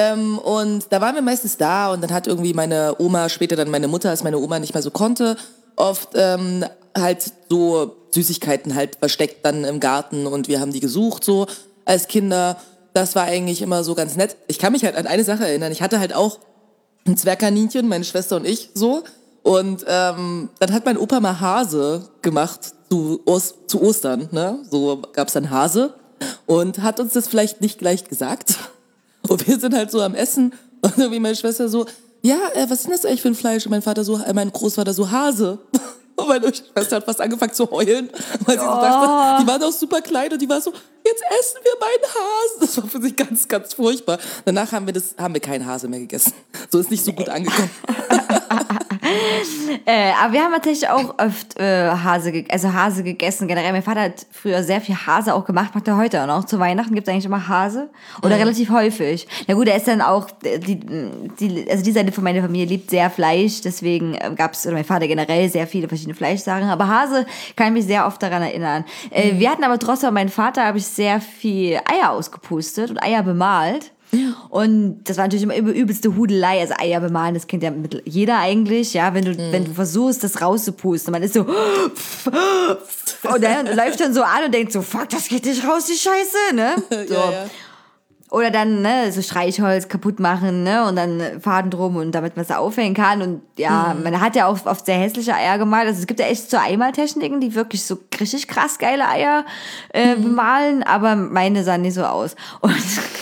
Und da waren wir meistens da und dann hat irgendwie meine Oma, später dann meine Mutter, als meine Oma nicht mehr so konnte, oft halt so Süßigkeiten halt versteckt dann im Garten und wir haben die gesucht so als Kinder. Das war eigentlich immer so ganz nett. Ich kann mich halt an eine Sache erinnern. Ich hatte halt auch ein Zwergkaninchen, meine Schwester und ich so. Und dann hat mein Opa mal Hase gemacht zu Ostern. Ne? So gab's dann Hase und hat uns das vielleicht nicht gleich gesagt. Und wir sind halt so am Essen und irgendwie meine Schwester so, ja, was ist denn das eigentlich für ein Fleisch? Und mein Großvater so, Hase. Und meine Schwester hat fast angefangen zu heulen, weil sie so dachte, die waren auch super klein und die war so, jetzt essen wir meinen Hasen. Das war für sie ganz, ganz furchtbar. Danach haben wir keinen Hase mehr gegessen. So ist nicht so gut angekommen. Aber wir haben tatsächlich auch oft Hase gegessen. Generell, mein Vater hat früher sehr viel Hase auch gemacht, macht er heute auch noch. Zu Weihnachten gibt es eigentlich immer Hase. Oder relativ häufig. Na gut, er ist dann auch, die Seite von meiner Familie liebt sehr Fleisch, deswegen gab es, oder mein Vater generell, sehr viele verschiedene Fleischsachen. Aber Hase kann ich mich sehr oft daran erinnern. Wir hatten aber trotzdem, mein Vater habe ich sehr viel Eier ausgepustet und Eier bemalt. Und das war natürlich immer übelste Hudelei, also Eier bemalen, das kennt ja jeder eigentlich, ja, wenn du versuchst, das rauszupusten, man ist so und dann läuft dann so an und denkt so, fuck, das geht nicht raus, die Scheiße, ne? So. Ja. Oder dann, ne, so Streichholz kaputt machen, ne, und dann Faden drum und damit man es da aufhängen kann und ja, man hat ja auch oft sehr hässliche Eier gemalt, also es gibt ja echt so Einmaltechniken, die wirklich so richtig krass geile Eier bemalen, aber meine sahen nicht so aus. Und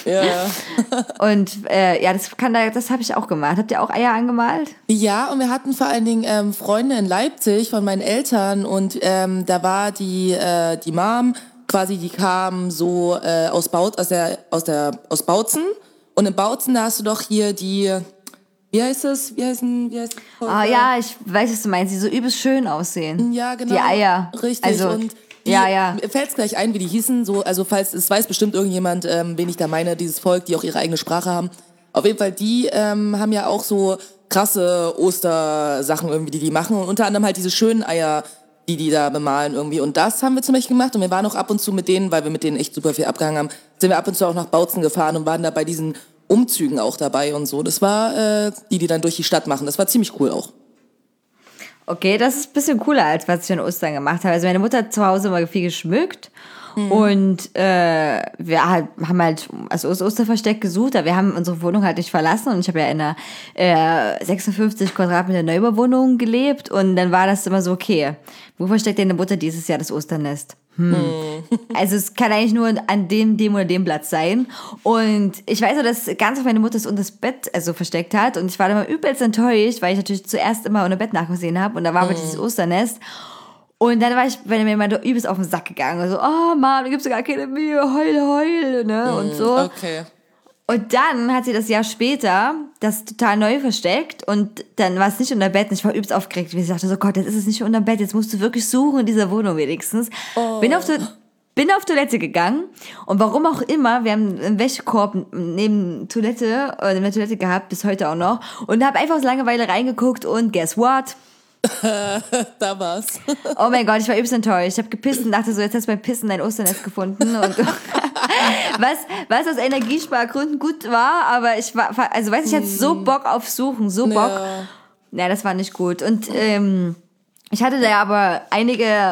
das habe ich auch gemacht. Habt ihr auch Eier angemalt? Ja, und wir hatten vor allen Dingen Freunde in Leipzig von meinen Eltern und da war die Mom quasi, die kam so aus Bautzen. Und in Bautzen, da hast du doch hier die, wie heißt das? Ja, ich weiß, was du meinst, die so übelst schön aussehen. Ja, genau. Die Eier. Richtig. Also, und mir fällt's gleich ein, wie die hießen. So, also falls, es weiß bestimmt irgendjemand, wen ich da meine, dieses Volk, die auch ihre eigene Sprache haben. Auf jeden Fall, die haben ja auch so krasse Ostersachen irgendwie, die machen. Und unter anderem halt diese schönen Eier, die da bemalen irgendwie. Und das haben wir zum Beispiel gemacht. Und wir waren auch ab und zu mit denen, weil wir mit denen echt super viel abgehangen haben, sind wir ab und zu auch nach Bautzen gefahren und waren da bei diesen Umzügen auch dabei und so. Das war die dann durch die Stadt machen. Das war ziemlich cool auch. Okay, das ist ein bisschen cooler, als was ich an Ostern gemacht habe. Also meine Mutter hat zu Hause immer viel geschmückt. Und wir haben halt als Osterversteck gesucht, aber wir haben unsere Wohnung halt nicht verlassen und ich habe ja in einer 56 Quadratmeter Neubauwohnung gelebt und dann war das immer so, okay, wo versteckt deine Mutter dieses Jahr das Osternest? Also es kann eigentlich nur an dem oder dem Platz sein und ich weiß auch, dass ganz oft meine Mutter es unter das Bett versteckt hat und ich war dann immer übelst enttäuscht, weil ich natürlich zuerst immer unter Bett nachgesehen habe und da war aber dieses Osternest. Und dann war ich bei mir immer übelst auf den Sack gegangen. Also, oh Mann, du gibst ja gar keine Mühe, heule, ne? Und so. Okay. Und dann hat sie das Jahr später das total neu versteckt und dann war es nicht unter Bett. Und ich war übelst aufgeregt. Ich dachte so, Gott, jetzt ist es nicht unter Bett, jetzt musst du wirklich suchen in dieser Wohnung wenigstens. Oh. Bin auf Toilette gegangen und warum auch immer, wir haben einen Wäschekorb neben der Toilette gehabt, bis heute auch noch. Und habe einfach aus Langeweile reingeguckt und guess what? Da war's. Oh mein Gott, ich war übelst enttäuscht. Ich habe gepisst und dachte so, jetzt hast du beim Pissen dein Osternest gefunden. Und was aus Energiespargründen gut war, aber ich hatte so Bock auf Suchen, Bock. Ja, das war nicht gut. Und ich hatte da aber einige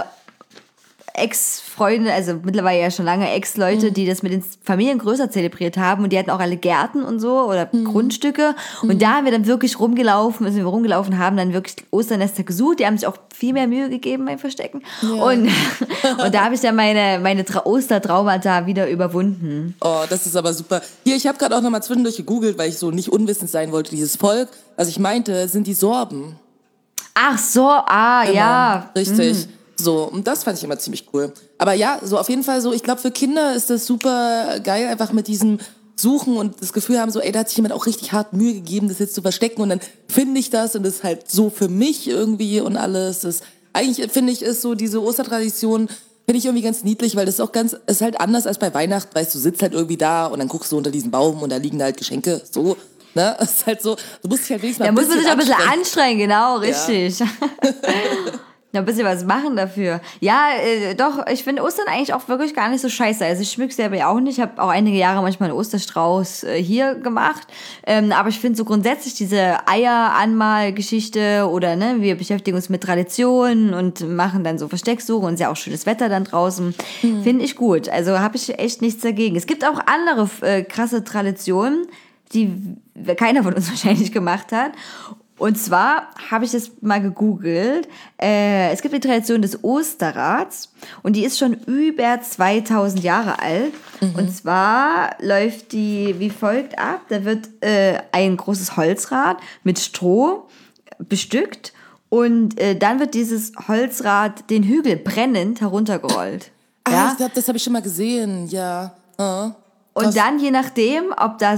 Ex-Freunde, also mittlerweile ja schon lange Ex-Leute, die das mit den Familien größer zelebriert haben und die hatten auch alle Gärten und so oder Grundstücke und da haben wir dann wirklich rumgelaufen, haben dann wirklich Osternester gesucht, die haben sich auch viel mehr Mühe gegeben beim Verstecken und da habe ich dann meine Ostertraumata wieder überwunden. Oh, das ist aber super. Hier, ich habe gerade auch nochmal zwischendurch gegoogelt, weil ich so nicht unwissend sein wollte, dieses Volk, was ich meinte, sind die Sorben. Ach so, genau. Ja. Richtig. So, und das fand ich immer ziemlich cool. Aber ja, so auf jeden Fall so, ich glaube, für Kinder ist das super geil, einfach mit diesem Suchen und das Gefühl haben, so, ey, da hat sich jemand auch richtig hart Mühe gegeben, das jetzt zu verstecken und dann finde ich das und das ist halt so für mich irgendwie und alles. Eigentlich finde ich, ist so diese Ostertradition, finde ich irgendwie ganz niedlich, weil das ist auch ist halt anders als bei Weihnachten, weißt du, sitzt halt irgendwie da und dann guckst du unter diesen Baum und da liegen da halt Geschenke, so. Ne? Es ist halt so, du musst dich halt wenigstens mal ein bisschen anstrengen. Da muss man sich ein bisschen anstrengen, genau, richtig. Ja. Ein bisschen was machen dafür. Ja, doch, ich finde Ostern eigentlich auch wirklich gar nicht so scheiße. Also ich schmück selber ja auch nicht. Ich habe auch einige Jahre manchmal einen Osterstrauß hier gemacht. Aber ich finde so grundsätzlich diese Eier-Anmal-Geschichte oder ne, wir beschäftigen uns mit Traditionen und machen dann so Verstecksuche und ist ja auch schönes Wetter dann draußen. Finde ich gut. Also habe ich echt nichts dagegen. Es gibt auch andere krasse Traditionen, die keiner von uns wahrscheinlich gemacht hat. Und zwar habe ich das mal gegoogelt. Es gibt die Tradition des Osterrads und die ist schon über 2000 Jahre alt. Und zwar läuft die wie folgt ab. Da wird ein großes Holzrad mit Stroh bestückt und dann wird dieses Holzrad den Hügel brennend heruntergerollt. Ja? Ich glaube, das habe ich schon mal gesehen, ja. Und dann je nachdem, ob das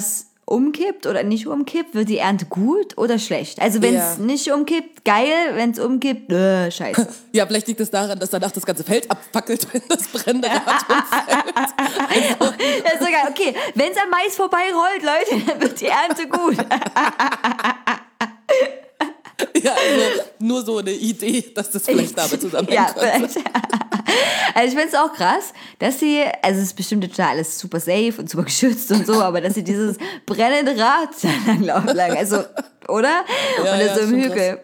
umkippt oder nicht umkippt, wird die Ernte gut oder schlecht? Also wenn es nicht umkippt, geil, wenn es umkippt, scheiße. Ja, vielleicht liegt es daran, dass danach das ganze Feld abfackelt, wenn das brennende Rad umfällt. Das ist so geil. Okay, wenn es am Mais vorbeirollt, Leute, dann wird die Ernte gut. Ja, also nur so eine Idee, dass das vielleicht damit zusammenhängt. Ja, vielleicht. Also ich finde es auch krass, dass sie, also es ist bestimmt total alles super safe und super geschützt und so, aber dass sie dieses brennende Rad langlaufen, also, oder? Ja, und das so im Hügel.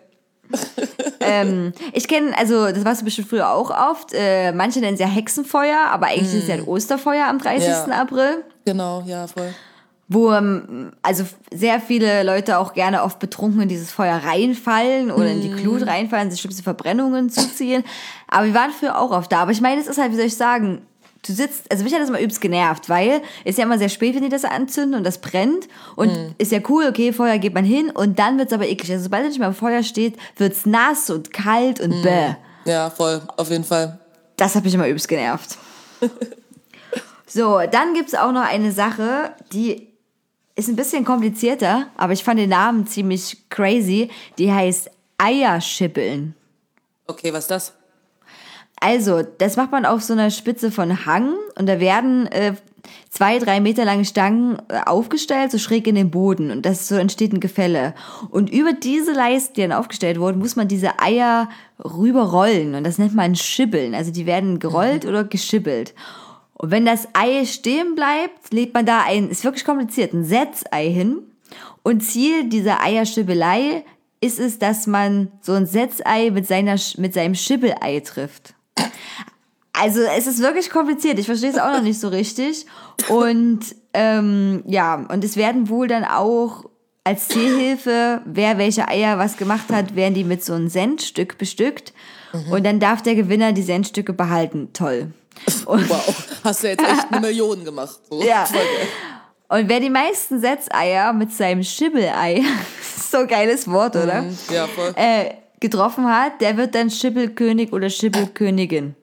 Ich kenne, also das warst du bestimmt früher auch oft, manche nennen es ja Hexenfeuer, aber eigentlich ist es ja ein Osterfeuer am 30. April. Genau, ja, voll. Wo also sehr viele Leute auch gerne oft betrunken in dieses Feuer reinfallen oder in die Glut reinfallen, sich schlimmste Verbrennungen zuziehen. Aber wir waren früher auch oft da. Aber ich meine, es ist halt, wie soll ich sagen, du sitzt, also mich hat das mal übelst genervt, weil es ist ja immer sehr spät, wenn die das anzünden und das brennt. Und ist ja cool, okay, Feuer geht man hin und dann wird's aber eklig. Also sobald es nicht mehr am Feuer steht, wird's nass und kalt und bäh. Ja, voll, auf jeden Fall. Das hat mich immer übelst genervt. So, dann gibt's auch noch eine Sache, die ist ein bisschen komplizierter, aber ich fand den Namen ziemlich crazy. Die heißt Eierschippeln. Okay, was ist das? Also, das macht man auf so einer Spitze von Hang und da werden 2-3 Meter lange Stangen aufgestellt, so schräg in den Boden und so entsteht ein Gefälle. Und über diese Leisten, die dann aufgestellt wurden, muss man diese Eier rüberrollen und das nennt man Schibbeln. Also die werden gerollt oder geschibbelt. Und wenn das Ei stehen bleibt, legt man da ist wirklich kompliziert, ein Setzei hin. Und Ziel dieser Eierschibbelei ist es, dass man so ein Setzei mit seinem Schibbelei trifft. Also es ist wirklich kompliziert, ich verstehe es auch noch nicht so richtig. Und und es werden wohl dann auch als Zielhilfe, wer welche Eier was gemacht hat, werden die mit so einem Centstück bestückt. Und dann darf der Gewinner die Centstücke behalten. Toll. Wow, hast du jetzt echt 1 Million gemacht. So. Ja. Und wer die meisten Setzeier mit seinem Schibbelei, so ein geiles Wort, oder? Ja, voll. Getroffen hat, der wird dann Schibbelkönig oder Schibbelkönigin.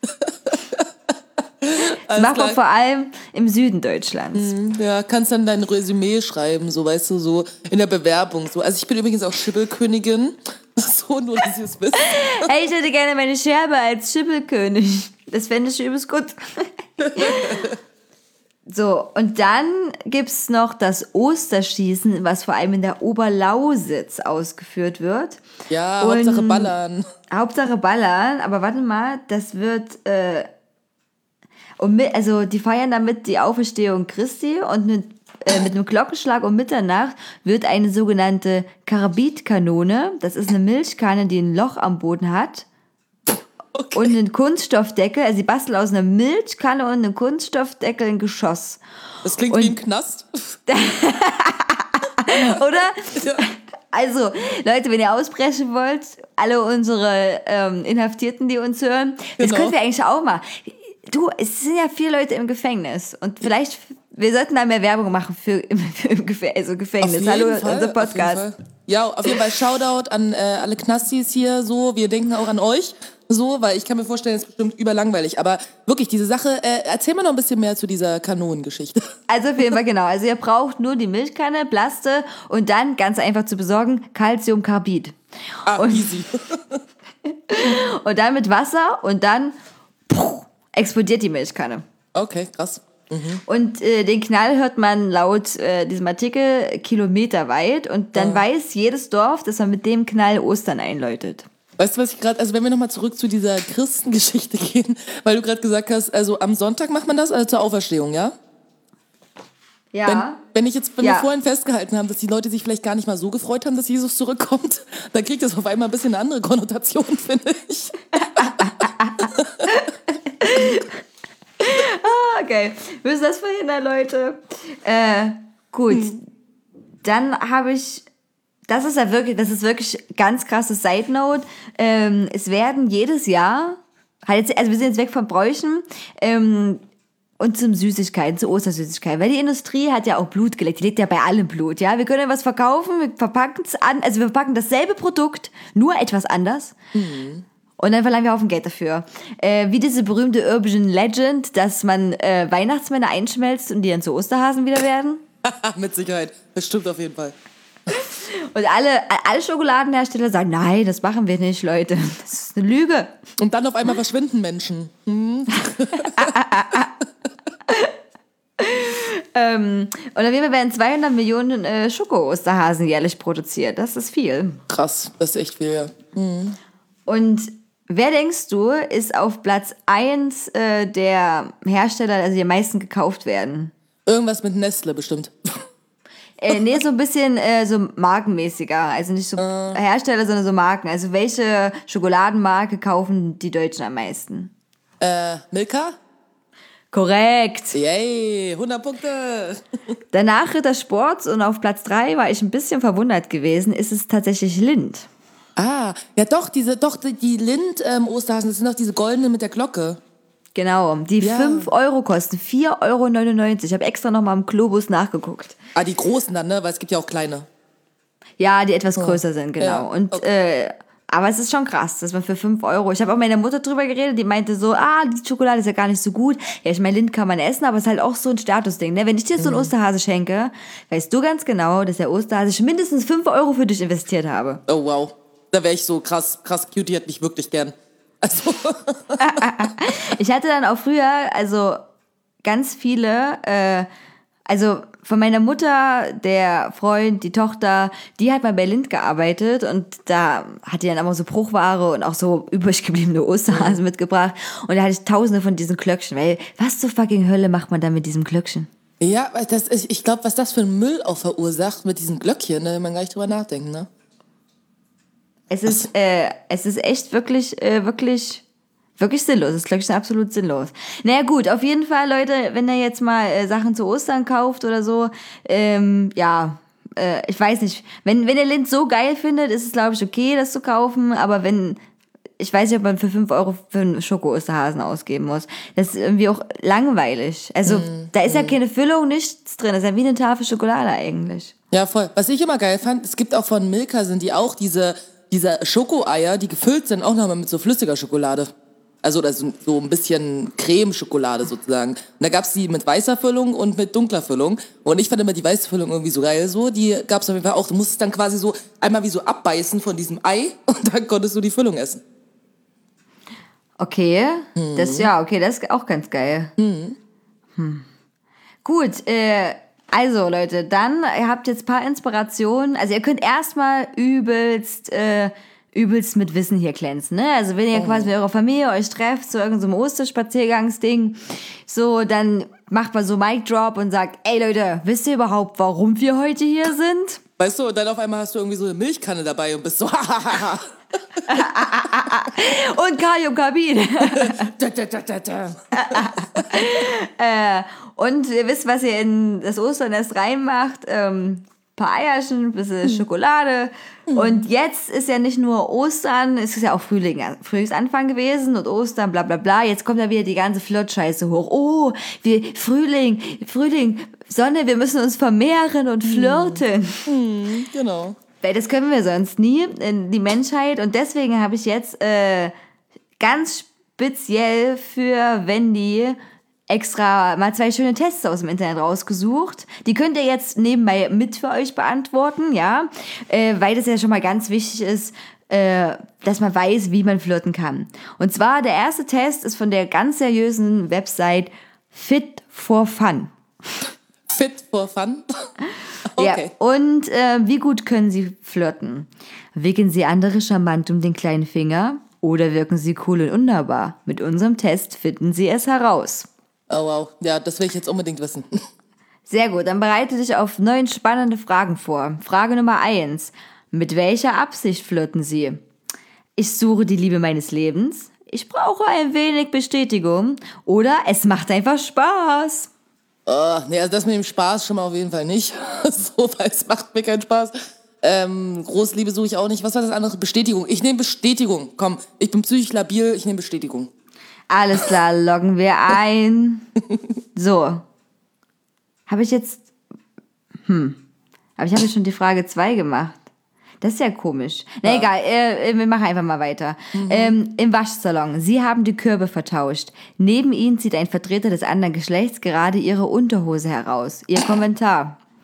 Das macht man vor allem im Süden Deutschlands. Ja, kannst dann dein Resümee schreiben, so, weißt du, so in der Bewerbung. So. Also ich bin übrigens auch Schibbelkönigin. So, nur dass ihr es wisst. Hey, ich hätte gerne meine Scherbe als Schibbelkönig. Das fände ich übelst gut. So, und dann gibt's noch das Osterschießen, was vor allem in der Oberlausitz ausgeführt wird. Ja, Hauptsache ballern. Hauptsache ballern, aber warte mal, das wird, also die feiern damit die Auferstehung Christi und mit einem Glockenschlag um Mitternacht wird eine sogenannte Karbidkanone, das ist eine Milchkanne, die ein Loch am Boden hat, und einen Kunststoffdeckel, also sie basteln aus einer Milchkanne und einem Kunststoffdeckel ein Geschoss. Das klingt wie ein Knast. Oder? Ja. Also, Leute, wenn ihr ausbrechen wollt, alle unsere Inhaftierten, die uns hören, das können wir eigentlich auch mal. Du, es sind ja 4 Leute im Gefängnis und vielleicht, wir sollten da mehr Werbung machen für Gefängnis. Hallo, Fall, unser Podcast. Ja, auf jeden Fall Shoutout an alle Knastis hier, so, wir denken auch an euch, so, weil ich kann mir vorstellen, es ist bestimmt überlangweilig, aber wirklich, diese Sache, erzähl mal noch ein bisschen mehr zu dieser Kanonengeschichte. Also auf jeden Fall, genau, also ihr braucht nur die Milchkanne, Plaste und dann, ganz einfach zu besorgen, Calciumcarbid. Easy. Und dann mit Wasser und dann explodiert die Milchkanne. Okay, krass. Und den Knall hört man laut diesem Artikel kilometerweit und dann weiß jedes Dorf, dass man mit dem Knall Ostern einläutet. Weißt du, was ich gerade, also wenn wir nochmal zurück zu dieser Christengeschichte gehen, weil du gerade gesagt hast, also am Sonntag macht man das, also zur Auferstehung, ja? Ja. Wenn wir vorhin festgehalten haben, dass die Leute sich vielleicht gar nicht mal so gefreut haben, dass Jesus zurückkommt, dann kriegt das auf einmal ein bisschen eine andere Konnotation, finde ich. Okay, wir müssen das verhindern, Leute. Gut, dann habe ich, das ist wirklich ganz krasses Side Note. Es werden jedes Jahr, also wir sind jetzt weg von Bräuchen, und zum Süßigkeiten, zu Ostersüßigkeiten. Weil die Industrie hat ja auch Blut geleckt. Die legt ja bei allem Blut, ja. Wir können ja was verkaufen, wir verpacken es an, also wir verpacken dasselbe Produkt, nur etwas anders. Und dann verlangen wir Haufen Geld dafür. Wie diese berühmte Urban Legend, dass man Weihnachtsmänner einschmelzt und die dann zu Osterhasen wieder werden. Mit Sicherheit. Das stimmt auf jeden Fall. Und alle Schokoladenhersteller sagen, nein, das machen wir nicht, Leute. Das ist eine Lüge. Und dann auf einmal verschwinden Menschen. Und auf jeden Fall werden 200 Millionen Schoko-Osterhasen jährlich produziert. Das ist viel. Krass, das ist echt viel, ja. Und wer denkst du, ist auf Platz 1 der Hersteller, also die am meisten gekauft werden? Irgendwas mit Nestle bestimmt. Nee, so ein bisschen so markenmäßiger. Also nicht so Hersteller, sondern so Marken. Also welche Schokoladenmarke kaufen die Deutschen am meisten? Milka? Korrekt. Yay, 100 Punkte. Danach Ritter Sport und auf Platz 3 war ich ein bisschen verwundert gewesen, ist es tatsächlich Lindt. Ah, ja die Lind-Osterhasen, das sind doch diese goldenen mit der Glocke. Genau, die 5 Euro kosten, 4,99 €. Ich habe extra nochmal am Globus nachgeguckt. Ah, die großen dann, ne? Weil es gibt ja auch kleine. Ja, die etwas größer sind, genau. Ja, Und aber es ist schon krass, dass man für 5 Euro... Ich habe auch mit meiner Mutter drüber geredet, die meinte so, die Schokolade ist ja gar nicht so gut. Ja, ich meine, Lindt kann man essen, aber es ist halt auch so ein Statusding. Ne? Wenn ich dir so einen Osterhase schenke, weißt du ganz genau, dass der Osterhase schon mindestens 5 Euro für dich investiert habe. Oh, wow. Da wäre ich so krass Cutie hat mich wirklich gern. Also. Ich hatte dann auch früher, also ganz viele, also von meiner Mutter, der Freund, die Tochter, die hat mal bei Lindt gearbeitet und da hat die dann immer so Bruchware und auch so übrig gebliebene Osterhasen mitgebracht und da hatte ich tausende von diesen Glöckchen, weil was zur fucking Hölle macht man da mit diesem Glöckchen? Ja, ich glaube, was das für ein Müll auch verursacht mit diesen Glöckchen, da will man gar nicht drüber nachdenken, ne? Es ist echt wirklich sinnlos. Das Glöckchen ist absolut sinnlos. Naja gut, auf jeden Fall, Leute, wenn ihr jetzt mal Sachen zu Ostern kauft oder so, ich weiß nicht, wenn ihr Lindt so geil findet, ist es, glaube ich, okay, das zu kaufen, aber ich weiß nicht, ob man für 5 Euro für einen Schoko-Osterhasen ausgeben muss. Das ist irgendwie auch langweilig. Also, da ist ja keine Füllung, nichts drin. Das ist ja wie eine Tafel Schokolade eigentlich. Ja, voll. Was ich immer geil fand, es gibt auch von Milka, sind die auch diese Schokoeier, die gefüllt sind, auch nochmal mit so flüssiger Schokolade. Also das ist so ein bisschen Creme-Schokolade sozusagen. Und da gab's die mit weißer Füllung und mit dunkler Füllung. Und ich fand immer die weiße Füllung irgendwie so geil. So, die gab's auf jeden Fall auch. Du musstest dann quasi so einmal wie so abbeißen von diesem Ei und dann konntest du die Füllung essen. Okay, das ist auch ganz geil. Gut, also Leute, dann ihr habt jetzt ein paar Inspirationen. Also ihr könnt erstmal übelst mit Wissen hier glänzen, ne? Also wenn ihr quasi mit eurer Familie euch trefft, so irgendeinem Osterspaziergangsding, so, dann macht man so Mic Drop und sagt, ey Leute, wisst ihr überhaupt, warum wir heute hier sind? Weißt du, und dann auf einmal hast du irgendwie so eine Milchkanne dabei und bist so, und Kaliumkarbid. Und ihr wisst, was ihr in das Osternest reinmacht. Paar Eierchen, ein bisschen Schokolade. Und jetzt ist ja nicht nur Ostern, es ist ja auch Frühlingsanfang gewesen und Ostern, bla bla bla. Jetzt kommt ja wieder die ganze Flirtscheiße hoch. Oh, Frühling, Sonne, wir müssen uns vermehren und flirten. Genau. Weil das können wir sonst nie, die Menschheit. Und deswegen habe ich jetzt ganz speziell für Wendy extra mal 2 schöne Tests aus dem Internet rausgesucht. Die könnt ihr jetzt nebenbei mit für euch beantworten, ja, weil das ja schon mal ganz wichtig ist, dass man weiß, wie man flirten kann. Und zwar, der erste Test ist von der ganz seriösen Website Fit for Fun. Fit for Fun? Okay. Ja, und wie gut können Sie flirten? Wickeln Sie andere charmant um den kleinen Finger oder wirken Sie cool und unnahbar? Mit unserem Test finden Sie es heraus. Oh wow, ja, das will ich jetzt unbedingt wissen. Sehr gut, dann bereite dich auf 9 spannende Fragen vor. Frage Nummer 1. Mit welcher Absicht flirten Sie? Ich suche die Liebe meines Lebens. Ich brauche ein wenig Bestätigung. Oder es macht einfach Spaß. Nee, also das mit dem Spaß schon mal auf jeden Fall nicht. So, weil es macht mir keinen Spaß. Großliebe suche ich auch nicht. Was war das andere? Bestätigung. Ich nehme Bestätigung. Komm, ich bin psychisch labil, ich nehme Bestätigung. Alles klar, loggen wir ein. So. Habe ich jetzt... Aber ich habe schon die Frage 2 gemacht. Das ist ja komisch. Na egal, wir machen einfach mal weiter. Im Waschsalon. Sie haben die Körbe vertauscht. Neben Ihnen zieht ein Vertreter des anderen Geschlechts gerade ihre Unterhose heraus. Ihr Kommentar.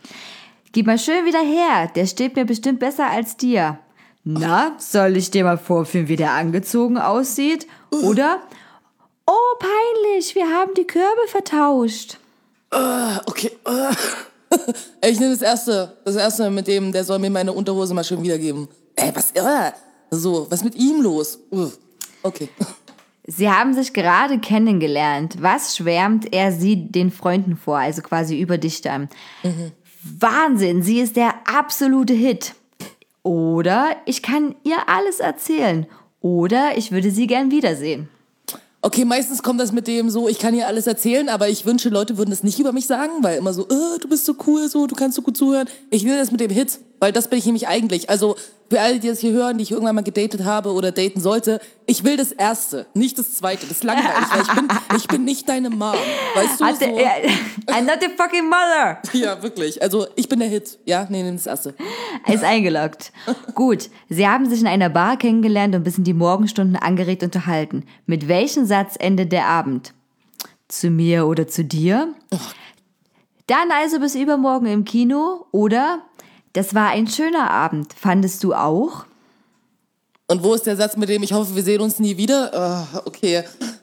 Gib mal schön wieder her, der steht mir bestimmt besser als dir. Na, soll ich dir mal vorführen, wie der angezogen aussieht? Oder, oh, peinlich, wir haben die Körbe vertauscht. Okay. Ich nehme das erste mit dem, der soll mir meine Unterhose mal schön wiedergeben. Was? Was ist mit ihm los? Okay. Sie haben sich gerade kennengelernt. Was schwärmt er sie den Freunden vor, also quasi über dich dann? Wahnsinn, sie ist der absolute Hit. Oder ich kann ihr alles erzählen. Oder ich würde sie gern wiedersehen. Okay, meistens kommt das mit dem so, ich kann ihr alles erzählen, aber ich wünsche, Leute würden das nicht über mich sagen, weil immer so, du bist so cool, so, du kannst so gut zuhören. Ich will das mit dem Hit, weil das bin ich nämlich eigentlich. Also für alle, die das hier hören, die ich irgendwann mal gedatet habe oder daten sollte, ich will das Erste, nicht das Zweite. Das ist langweilig, weil ich bin nicht deine Mom. Weißt du, so. I'm not the fucking mother. Ja, wirklich. Also ich bin der Hit. Ja, nimm das Erste. Er ist eingeloggt. Gut, Sie haben sich in einer Bar kennengelernt und bis in die Morgenstunden angeregt unterhalten. Mit welchem Satz endet der Abend? Zu mir oder zu dir? Dann also bis übermorgen im Kino oder das war ein schöner Abend. Fandest du auch? Und wo ist der Satz mit dem, ich hoffe, wir sehen uns nie wieder? Okay.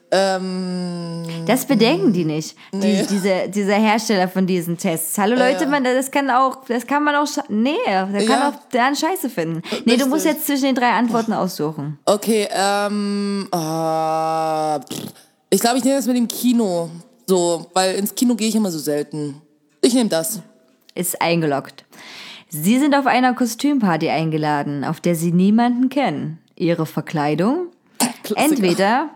Das bedenken die nicht. Nee. Dieser Hersteller von diesen Tests. Hallo Leute, das kann man auch dann Scheiße finden. Nee, Richtig. du musst jetzt zwischen den 3 Antworten aussuchen. Okay, ich glaube, ich nehme das mit dem Kino. So, weil ins Kino gehe ich immer so selten. Ich nehme das. Ist eingeloggt. Sie sind auf einer Kostümparty eingeladen, auf der Sie niemanden kennen. Ihre Verkleidung? Klassiker.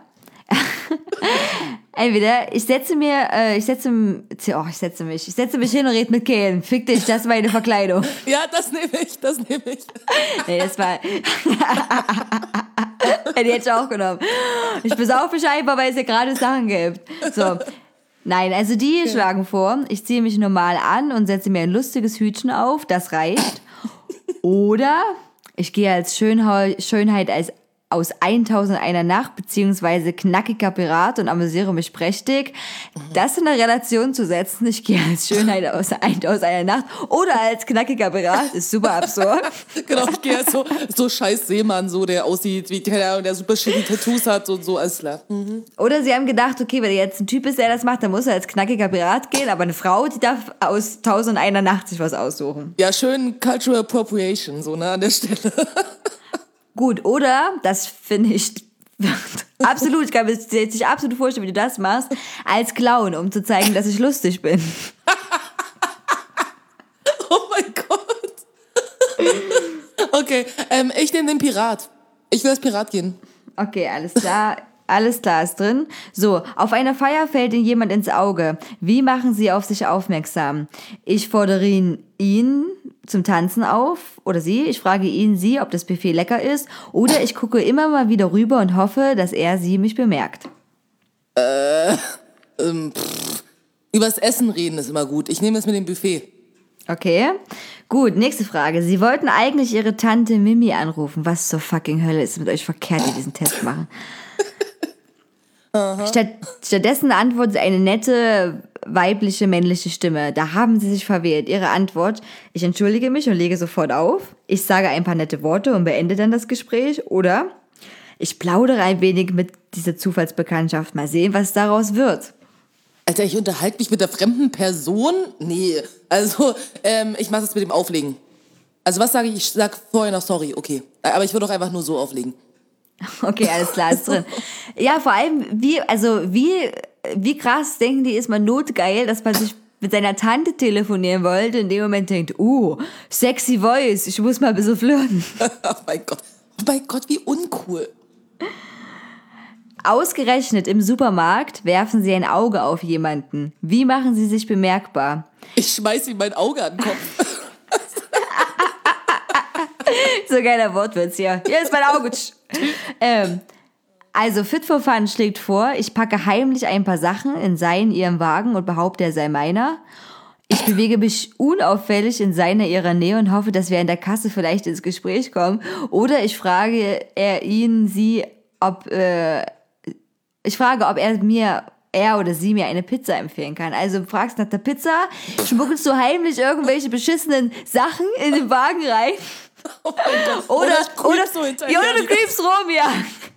Entweder ich setze mich hin und rede mit Ken. Fick dich, das ist meine Verkleidung. Ja, das nehme ich. Nee, das war... Hätte ich jetzt auch genommen. Ich besaufe mich einfach, weil es ja gerade Sachen gibt. So. Nein, also die schlagen vor, ich ziehe mich normal an und setze mir ein lustiges Hütchen auf, das reicht. Oder ich gehe als Schönheit aus 1001 Nacht, beziehungsweise knackiger Pirat und amüsiere mich prächtig. Das in eine Relation zu setzen, ich gehe als Schönheit aus 1001 Nacht oder als knackiger Pirat, ist super absurd. Genau, ich gehe als so scheiß Seemann, so, der aussieht wie, keine Ahnung, der super shitty Tattoos hat und so, alles klar. Oder sie haben gedacht, okay, wenn jetzt ein Typ ist, der das macht, dann muss er als knackiger Pirat gehen, aber eine Frau, die darf aus 1001 Nacht sich was aussuchen. Ja, schön Cultural Appropriation, so, ne, an der Stelle. Gut, oder, das finde ich absolut, ich kann mir jetzt nicht absolut vorstellen, wie du das machst, als Clown, um zu zeigen, dass ich lustig bin. Oh mein Gott. Okay, ich nehme den Pirat. Ich will als Pirat gehen. Okay, alles klar. Alles klar ist drin. So, auf einer Feier fällt Ihnen jemand ins Auge. Wie machen Sie auf sich aufmerksam? Ich fordere ihn zum Tanzen auf oder ich frage sie, ob das Buffet lecker ist oder ich gucke immer mal wieder rüber und hoffe, dass sie mich bemerkt. Übers Essen reden ist immer gut. Ich nehme es mit dem Buffet. Okay. Gut, nächste Frage. Sie wollten eigentlich Ihre Tante Mimi anrufen. Was zur fucking Hölle ist mit euch verkehrt, die diesen Test machen? Stattdessen antwortet eine nette, weibliche, männliche Stimme. Da haben sie sich verwählt. Ihre Antwort: Ich entschuldige mich und lege sofort auf. Ich sage ein paar nette Worte und beende dann das Gespräch. Oder ich plaudere ein wenig mit dieser Zufallsbekanntschaft. Mal sehen, was daraus wird. Alter, ich unterhalte mich mit der fremden Person? Nee, also ich mache das mit dem Auflegen. Also was sage ich? Ich sage vorher noch sorry, okay. Aber ich würde doch einfach nur so auflegen. Okay, alles klar, ist drin. Ja, vor allem, wie krass denken die, ist man notgeil, dass man sich mit seiner Tante telefonieren wollte und in dem Moment denkt, sexy voice, ich muss mal ein bisschen flirten. Oh mein Gott, wie uncool. Ausgerechnet im Supermarkt werfen sie ein Auge auf jemanden. Wie machen sie sich bemerkbar? Ich schmeiß ihm mein Auge an den Kopf. So geiler Wortwitz hier. Hier ist mein Auge. Also Fit for Fun schlägt vor, ich packe heimlich ein paar Sachen in ihrem Wagen und behaupte, er sei meiner. Ich bewege mich unauffällig in ihrer Nähe und hoffe, dass wir an der Kasse vielleicht ins Gespräch kommen. Oder ich frage, ob er mir er oder sie mir eine Pizza empfehlen kann. Also fragst nach der Pizza, schmuggelst du heimlich irgendwelche beschissenen Sachen in den Wagen rein. Oh mein Gott. Oder so hinterher. oder du creepst rum, ja.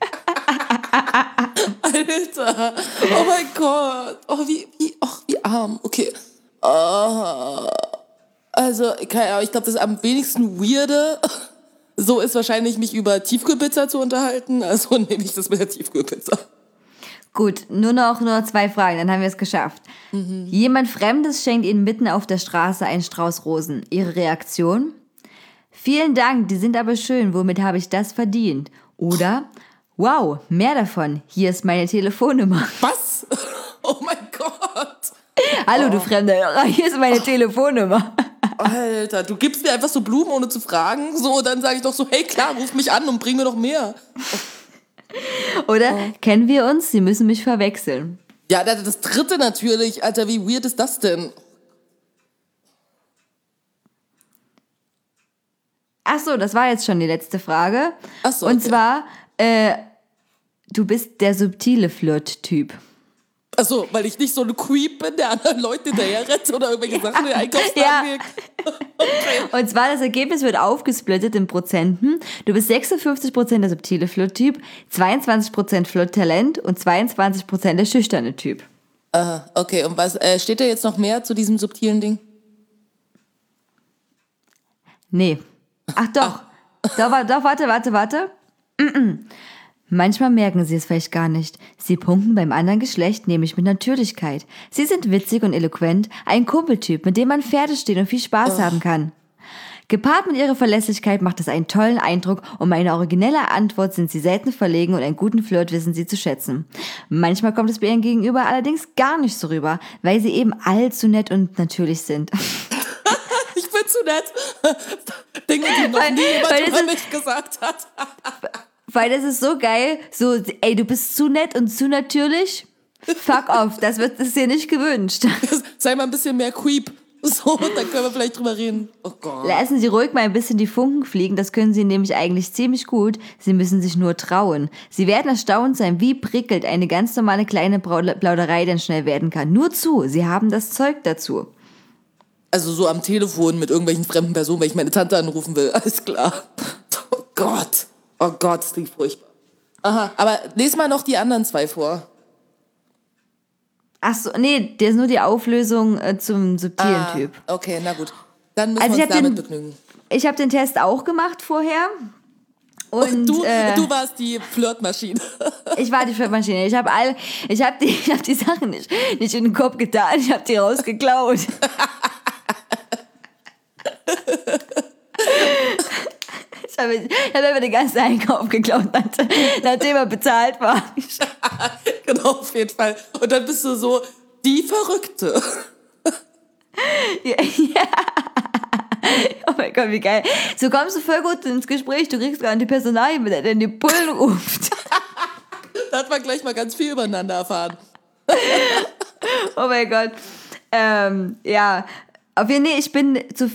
Alter, oh mein Gott. Oh, wie arm. Okay. Oh. Also, ich glaube, das am wenigsten weirde, so ist wahrscheinlich, mich über Tiefkühlpizza zu unterhalten. Also nehme ich das mit der Tiefkühlpizza. Gut, nur 2 Fragen, dann haben wir es geschafft. Jemand Fremdes schenkt Ihnen mitten auf der Straße einen Strauß Rosen. Ihre Reaktion? Vielen Dank, die sind aber schön, womit habe ich das verdient? Oder, wow, mehr davon, hier ist meine Telefonnummer. Was? Oh mein Gott. Hallo, du Fremde, hier ist meine Telefonnummer. Alter, du gibst mir einfach so Blumen, ohne zu fragen. So, dann sage ich doch so, hey klar, ruf mich an und bring mir noch mehr. Oder, kennen wir uns? Sie müssen mich verwechseln. Ja, das dritte natürlich. Alter, wie weird ist das denn? Ach so, das war jetzt schon die letzte Frage. Ach so, Und okay. zwar, du bist der subtile Flirt-Typ. Achso, weil ich nicht so ein Creep bin, der anderen Leute hinterher rennt oder irgendwelche Sachen in den Einkaufswagen Ja. legt. Und zwar, das Ergebnis wird aufgesplittet in Prozenten. Du bist 56% der subtile Flirt-Typ, 22% Flirt-Talent und 22% der schüchterne Typ. Aha, okay, und was steht da jetzt noch mehr zu diesem subtilen Ding? Nee. Ach doch. Doch, warte. Manchmal merken sie es vielleicht gar nicht. Sie punkten beim anderen Geschlecht nämlich mit Natürlichkeit. Sie sind witzig und eloquent, ein Kumpeltyp, mit dem man Pferde steht und viel Spaß haben kann. Gepaart mit ihrer Verlässlichkeit macht es einen tollen Eindruck und meine originelle Antwort sind sie selten verlegen und einen guten Flirt wissen sie zu schätzen. Manchmal kommt es bei ihren Gegenüber allerdings gar nicht so rüber, weil sie eben allzu nett und natürlich sind. Ich bin zu nett. Dinge, die noch nie jemand über mich gesagt hat. Weil das ist so geil, so, ey, du bist zu nett und zu natürlich. Fuck off, das ist dir nicht gewünscht. Sei mal ein bisschen mehr Creep. So, dann können wir vielleicht drüber reden. Oh Gott. Lassen Sie ruhig mal ein bisschen die Funken fliegen, das können Sie nämlich eigentlich ziemlich gut. Sie müssen sich nur trauen. Sie werden erstaunt sein, wie prickelt eine ganz normale kleine Plauderei denn schnell werden kann. Nur zu, Sie haben das Zeug dazu. Also so am Telefon mit irgendwelchen fremden Personen, wenn ich meine Tante anrufen will. Alles klar. Oh Gott. Oh Gott, das klingt furchtbar. Aha, aber lese mal noch die anderen 2 vor. Ach so, nee, der ist nur die Auflösung zum subtilen Typ. Okay, na gut. Dann müssen Also wir uns damit begnügen. Ich habe den Test auch gemacht vorher. Und Du warst die Flirtmaschine. ich war die Flirtmaschine. Ich habe die Sachen nicht in den Kopf getan, ich habe die rausgeklaut. Ich habe einfach den ganzen Einkauf geklaut, nachdem er bezahlt war. Genau, auf jeden Fall. Und dann bist du so die Verrückte. Ja. Oh mein Gott, wie geil. So kommst du voll gut ins Gespräch, du kriegst gerade die Personalien, mit der denn die Bullen ruft. Da hat man gleich mal ganz viel übereinander erfahren. Oh mein Gott. Ja, auf jeden Fall, ich bin zu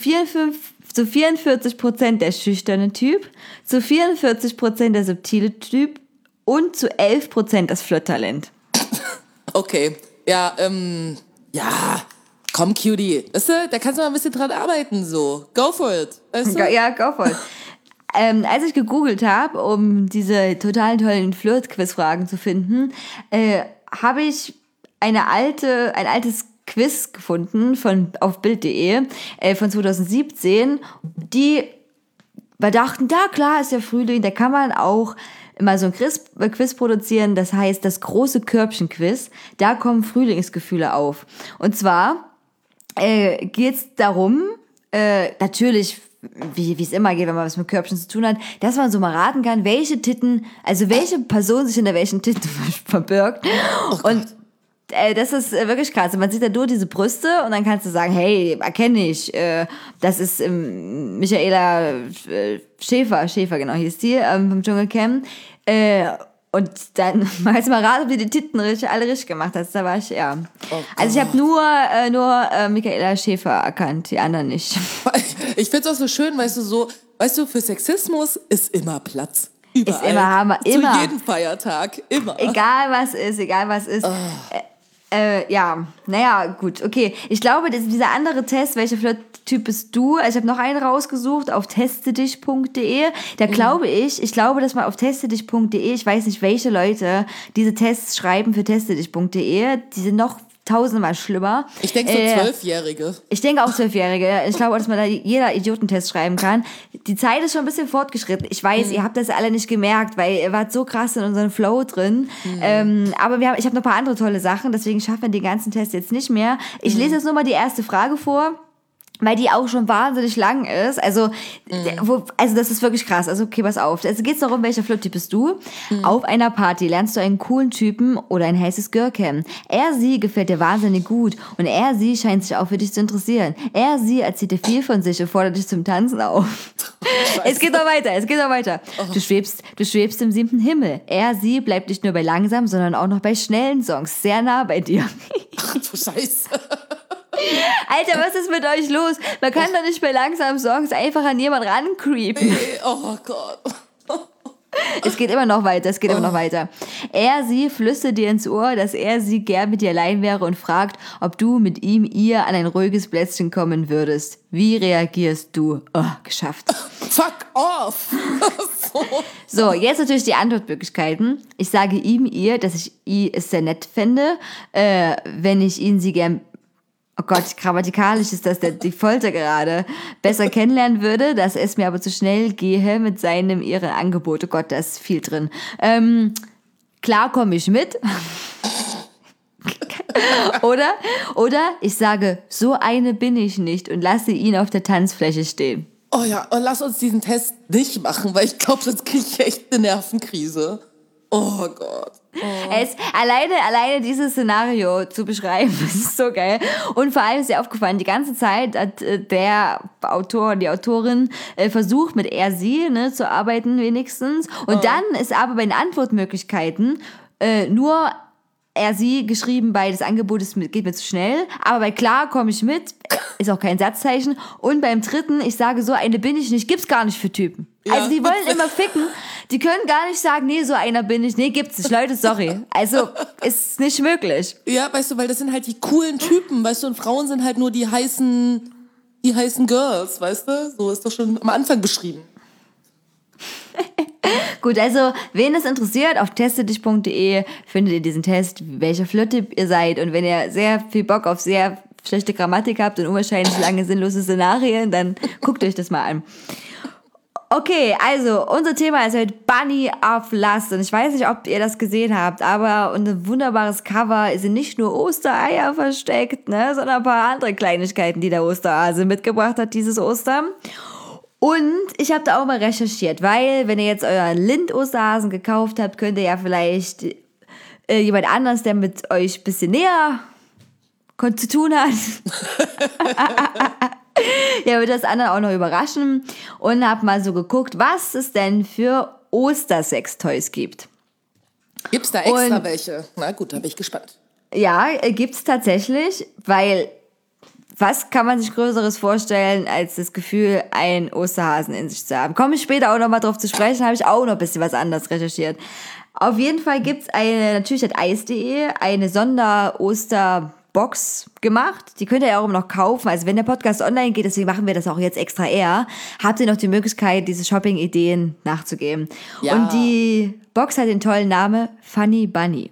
44% der schüchterne Typ, zu 44% der subtile Typ und zu 11% das Flirttalent. Okay, ja, komm, Cutie. Weißt du, da kannst du mal ein bisschen dran arbeiten, so. Go for it. Weißt du? Ja, go for it. Als ich gegoogelt habe, um diese total tollen Flirt-Quiz-Fragen zu finden, habe ich ein altes Quiz gefunden auf Bild.de von 2017, die wir dachten, ja klar, ist ja Frühling, da kann man auch immer so ein Quiz produzieren, das heißt das große Körbchen-Quiz, da kommen Frühlingsgefühle auf. Und zwar geht es darum, natürlich, wie es immer geht, wenn man was mit Körbchen zu tun hat, dass man so mal raten kann, welche Person sich hinter welchen Titten verbirgt. Und das ist wirklich krass. Man sieht da nur diese Brüste und dann kannst du sagen, hey, erkenne ich, das ist Michaela Schäfer, genau hieß die, vom Dschungelcamp. Und dann kannst du mal raten, ob du die Titten alle richtig gemacht hast. Da war ich, ja. Oh, also ich habe nur Michaela Schäfer erkannt, die anderen nicht. Ich find's auch so schön, weißt du, für Sexismus ist immer Platz. Überall. Ist immer Hammer, immer. Zu jedem Feiertag, immer. Egal was ist. Oh. Ja, naja, gut, okay. Ich glaube, dieser andere Test, welcher Flirt-Typ bist du? Also ich habe noch einen rausgesucht auf testedich.de. Da glaube ich glaube, dass man auf testedich.de, ich weiß nicht, welche Leute diese Tests schreiben für testedich.de, die sind noch tausendmal schlimmer. Ich denke so 12-Jährige. Ich denke auch 12-Jährige. Ich glaube auch, dass man da jeder Idiotentest schreiben kann. Die Zeit ist schon ein bisschen fortgeschritten. Ich weiß, ihr habt das alle nicht gemerkt, weil ihr wart so krass in unserem Flow drin. Aber ich habe noch ein paar andere tolle Sachen, deswegen schaffen wir den ganzen Test jetzt nicht mehr. Ich lese jetzt nur mal die erste Frage vor, weil die auch schon wahnsinnig lang ist. Also das ist wirklich krass. Also okay, pass auf. Also geht's darum, welcher Flirt-Typ bist du? Auf einer Party lernst du einen coolen Typen oder ein heißes Girl kennen. Sie gefällt dir wahnsinnig gut und sie scheint sich auch für dich zu interessieren. Erzählt dir viel von sich und fordert dich zum Tanzen auf. Es geht noch weiter. Oh. Du schwebst im 7. Himmel. Sie bleibt nicht nur bei langsamen, sondern auch noch bei schnellen Songs sehr nah bei dir. Ach du Scheiße. Alter, was ist mit euch los? Man kann doch nicht bei langsamen Songs einfach an jemanden rancreepen. Oh Gott. Es geht immer noch weiter. Sie flüstert dir ins Ohr, dass sie gern mit dir allein wäre und fragt, ob du mit ihr an ein ruhiges Plätzchen kommen würdest. Wie reagierst du? Oh, geschafft. Fuck off! So, jetzt natürlich die Antwortmöglichkeiten. Ich sage ihr, dass ich es sehr nett fände, wenn ich sie gern... Oh Gott, grammatikalisch ist das die Folter gerade. Besser kennenlernen würde, dass es mir aber zu schnell gehe mit ihren Angebot. Oh Gott, da ist viel drin. Klar komme ich mit. Oder ich sage, so eine bin ich nicht und lasse ihn auf der Tanzfläche stehen. Oh ja, und lass uns diesen Test nicht machen, weil ich glaube, sonst kriege ich echt eine Nervenkrise. Oh Gott. Oh. Alleine dieses Szenario zu beschreiben, das ist so geil. Und vor allem ist dir aufgefallen, die ganze Zeit hat der Autor, die Autorin versucht, mit sie zu arbeiten wenigstens. Und dann ist aber bei den Antwortmöglichkeiten nur sie geschrieben bei das Angebot geht mir zu schnell, aber bei klar komme ich mit, ist auch kein Satzzeichen. Und beim dritten, ich sage, so eine bin ich nicht, gibt's gar nicht für Typen. Ja. Also die wollen immer ficken, die können gar nicht sagen, nee, so einer bin ich, nee, gibt's nicht, Leute, sorry. Also ist nicht möglich. Ja, weißt du, weil das sind halt die coolen Typen, weißt du, und Frauen sind halt nur die heißen Girls, weißt du? So ist doch schon am Anfang beschrieben. Gut, also, wen es interessiert, auf testedich.de findet ihr diesen Test, welcher Flirttyp ihr seid. Und wenn ihr sehr viel Bock auf sehr schlechte Grammatik habt und unwahrscheinlich lange sinnlose Szenarien, dann guckt euch das mal an. Okay, also, unser Thema ist heute Bunny of Lust. Und ich weiß nicht, ob ihr das gesehen habt, aber ein wunderbares Cover sind nicht nur Ostereier versteckt, sondern ein paar andere Kleinigkeiten, die der Osterhase mitgebracht hat dieses Ostern. Und ich habe da auch mal recherchiert, weil wenn ihr jetzt euren Lind-Osterhasen gekauft habt, könnt ihr ja vielleicht jemand anders, der mit euch ein bisschen näher zu tun hat, ja, wird das anderen auch noch überraschen. Und habe mal so geguckt, was es denn für Ostersextoys gibt. Gibt's da extra welche? Na gut, da bin ich gespannt. Ja, gibt's tatsächlich, weil... Was kann man sich Größeres vorstellen, als das Gefühl, einen Osterhasen in sich zu haben? Komme ich später auch noch mal drauf zu sprechen, habe ich auch noch ein bisschen was anderes recherchiert. Auf jeden Fall gibt's natürlich hat Eis.de eine Sonder-Osterbox gemacht. Die könnt ihr ja auch immer noch kaufen. Also wenn der Podcast online geht, deswegen machen wir das auch jetzt extra eher, habt ihr noch die Möglichkeit, diese Shopping-Ideen nachzugeben. Ja. Und die Box hat den tollen Namen Funny Bunny.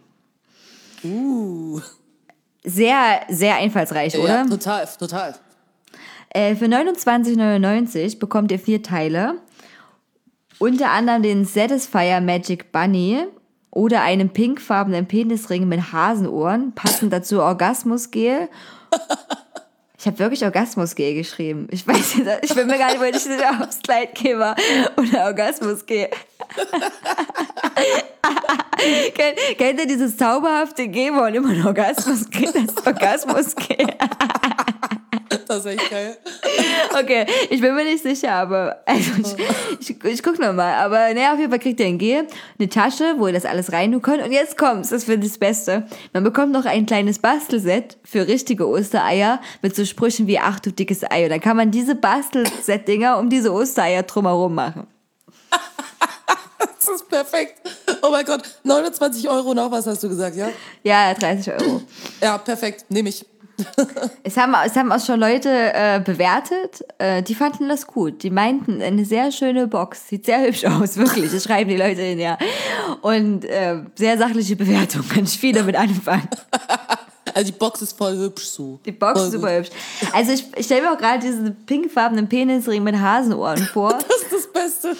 Sehr, sehr einfallsreich, oder? Ja, total. Für 29,99 bekommt ihr 4 Teile. Unter anderem den Satisfyer Magic Bunny oder einen pinkfarbenen Penisring mit Hasenohren, passend dazu Orgasmusgel. Ich habe wirklich Orgasmusgel geschrieben. Ich weiß nicht, ich bin mir gar nicht mehr sicher, ob es Kleidgeber oder Orgasmusgel. Kennt ihr dieses zauberhafte Geben und immer ein Orgasmusgel? Das Orgasmusgel. Das ist echt geil. Okay, ich bin mir nicht sicher, aber also ich guck noch mal. Aber naja, auf jeden Fall kriegt ihr ein Gel, eine Tasche, wo ihr das alles rein tun könnt. Und jetzt kommt's, das finde ich das Beste. Man bekommt noch ein kleines Bastelset für richtige Ostereier mit so Sprüchen wie, ach du dickes Ei. Und dann kann man diese Bastelset-Dinger um diese Ostereier drumherum machen. Das ist perfekt. Oh mein Gott, 29 € noch, was hast du gesagt, ja? Ja, 30 €. Ja, perfekt, nehme ich. Es haben auch schon Leute bewertet, die fanden das gut. Die meinten, eine sehr schöne Box, sieht sehr hübsch aus, wirklich. Das schreiben die Leute hin, ja. Und sehr sachliche Bewertung, kann ich viel damit anfangen. Also die Box ist voll hübsch so. Die Box voll ist super gut. hübsch. Also ich stelle mir auch gerade diesen pinkfarbenen Penisring mit Hasenohren vor. Das ist das Beste.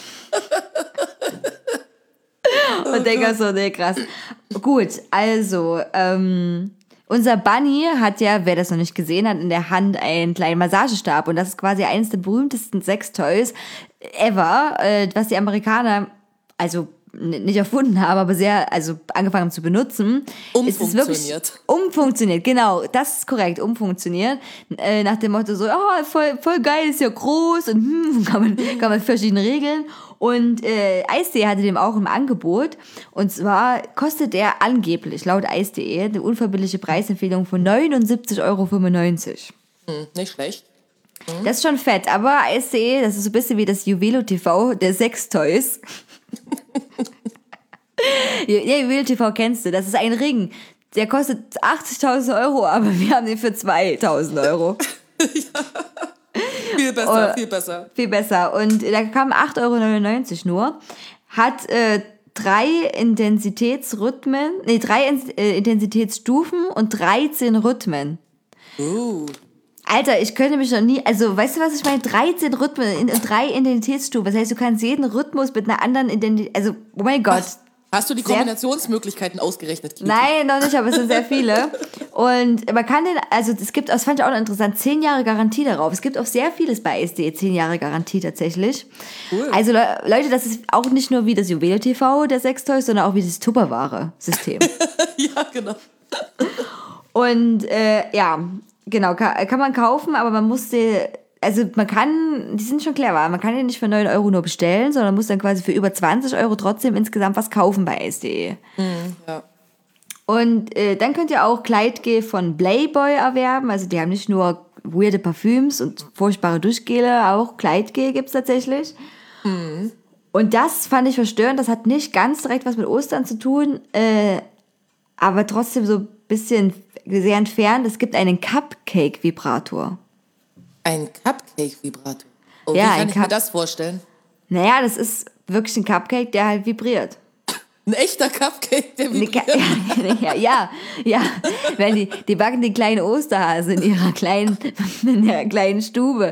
Und denke so, nee, krass. Gut, also, unser Bunny hat ja, wer das noch nicht gesehen hat, in der Hand einen kleinen Massagestab. Und das ist quasi eines der berühmtesten Sextoys ever, was die Amerikaner, also nicht erfunden haben, aber angefangen haben zu benutzen. Umfunktioniert. Umfunktioniert, genau, das ist korrekt, umfunktioniert. Nach dem Motto so, voll geil, ist ja groß und kann man verschiedene regeln. Und Eis.de hatte dem auch im Angebot. Und zwar kostet der angeblich, laut Eis.de, eine unverbindliche Preisempfehlung von 79,95 €. Nicht schlecht. Das ist schon fett, aber Eis.de, das ist so ein bisschen wie das Juvelo TV der Sextoys. Ja, Juvelo TV kennst du, das ist ein Ring. Der kostet 80.000 €, aber wir haben den für 2.000 €. Viel besser, viel besser. Viel besser. Und da kamen 8,99 € nur. Hat drei Intensitätsstufen und 13 Rhythmen. Alter, ich könnte mich noch nie, also weißt du, was ich meine? 13 Rhythmen in 3 Intensitätsstufen. Das heißt, du kannst jeden Rhythmus mit einer anderen Intensität, also, oh mein Gott. Hast du die Kombinationsmöglichkeiten ausgerechnet, Kiki? Nein, noch nicht, aber es sind sehr viele. Und man kann das fand ich auch noch interessant, 10 Jahre Garantie darauf. Es gibt auch sehr vieles bei Eis.de, 10 Jahre Garantie tatsächlich. Cool. Also Leute, das ist auch nicht nur wie das Juvelo TV der Sextoys, sondern auch wie das Tupperware-System. Ja, genau. Und ja, genau, kann man kaufen, aber man muss die sind schon clever, man kann die nicht für 9 € nur bestellen, sondern muss dann quasi für über 20 € trotzdem insgesamt was kaufen bei Eis.de. Ja. Und dann könnt ihr auch Kleidgel von Playboy erwerben, also die haben nicht nur weirde Parfüms und furchtbare Duschgele, auch Kleidgel gibt's tatsächlich. Und das fand ich verstörend, das hat nicht ganz direkt was mit Ostern zu tun, aber trotzdem so ein bisschen sehr entfernt. Es gibt einen Cupcake-Vibrator. Ein Cupcake-Vibrator? Oh, Ja, wie kann ich mir das vorstellen? Naja, das ist wirklich ein Cupcake, der halt vibriert. Ein echter Cupcake, der vibriert? Ja. Weil die backen die kleinen Osterhase in ihrer kleinen Stube.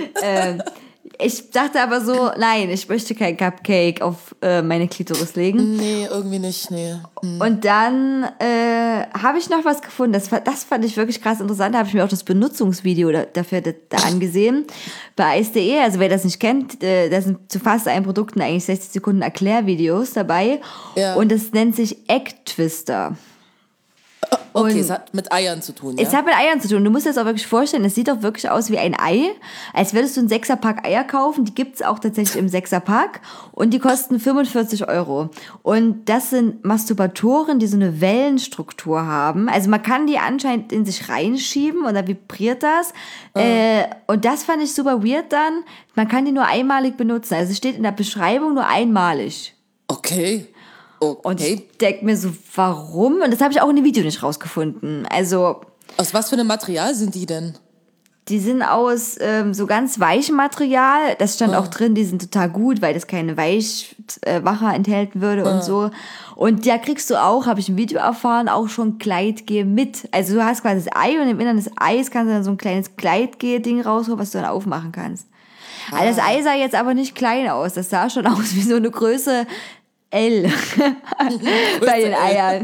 Ich dachte aber so, nein, ich möchte kein Cupcake auf meine Klitoris legen. Nee, irgendwie nicht, nee. Und dann habe ich noch was gefunden, das fand ich wirklich krass interessant, da habe ich mir auch das Benutzungsvideo dafür angesehen. Bei Eis.de, also wer das nicht kennt, da sind zu fast allen Produkten eigentlich 60 Sekunden Erklärvideos dabei. Ja. Und das nennt sich Egg Twister. Okay, es hat mit Eiern zu tun, ja? Es hat mit Eiern zu tun. Du musst dir das auch wirklich vorstellen, es sieht auch wirklich aus wie ein Ei, als würdest du einen 6er-Pack Eier kaufen. Die gibt's auch tatsächlich im 6er-Pack und die kosten 45 €. Und das sind Masturbatoren, die so eine Wellenstruktur haben. Also man kann die anscheinend in sich reinschieben und dann vibriert das. Und das fand ich super weird dann. Man kann die nur einmalig benutzen. Also es steht in der Beschreibung nur einmalig. Okay. Und ich denke mir so, warum? Und das habe ich auch in dem Video nicht rausgefunden. Also aus was für einem Material sind die denn? Die sind aus so ganz weichem Material. Das stand auch drin, die sind total gut, weil das keine Weichwacher enthalten würde und so. Und da kriegst du auch, habe ich im Video erfahren, auch schon Kleidgel mit. Also du hast quasi das Ei und im Innern des Eis kannst du dann so ein kleines Kleidgel-Ding rausholen, was du dann aufmachen kannst. Also das Ei sah jetzt aber nicht klein aus. Das sah schon aus wie so eine Größe L bei den Eiern.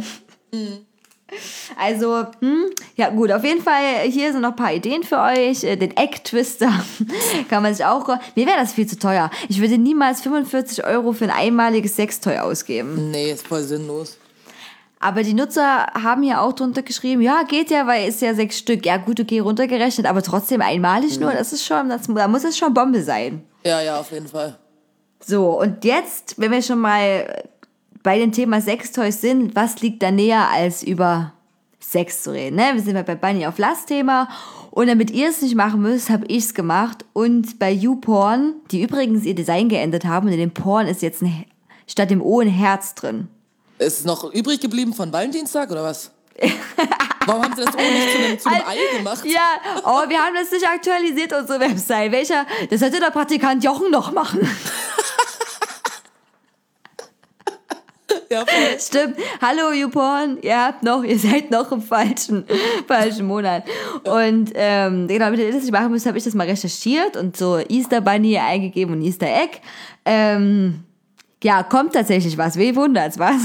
Also, ja gut, auf jeden Fall, hier sind noch ein paar Ideen für euch. Den Egg Twister kann man sich auch... Mir wäre das viel zu teuer. Ich würde niemals 45 € für ein einmaliges Sextoy ausgeben. Nee, ist voll sinnlos. Aber die Nutzer haben ja auch drunter geschrieben, ja, geht ja, weil ist ja 6 Stück. Ja gut, okay, runtergerechnet, aber trotzdem einmalig nur, da muss es schon Bombe sein. Ja, auf jeden Fall. So, und jetzt, wenn wir schon mal bei dem Thema Sextoys sind, was liegt da näher, als über Sex zu reden? Ne? Wir sind bei Bunny auf Last-Thema und damit ihr es nicht machen müsst, habe ich es gemacht und bei YouPorn, die übrigens ihr Design geändert haben und in dem Porn ist jetzt statt dem O ein Herz drin. Ist es noch übrig geblieben von Valentinstag oder was? Warum haben sie das auch nicht zu einem Ei gemacht? Ja, oh, wir haben das nicht aktualisiert, unsere Website. Das hätte der Praktikant Jochen noch machen. Ja, voll. Stimmt. Hallo, YouPorn. Ihr seid noch im falschen Monat. Und genau, damit ihr das nicht machen müsst, habe ich das mal recherchiert und so Easter Bunny eingegeben und Easter Egg. Ja, kommt tatsächlich was. Wie wundert's, was?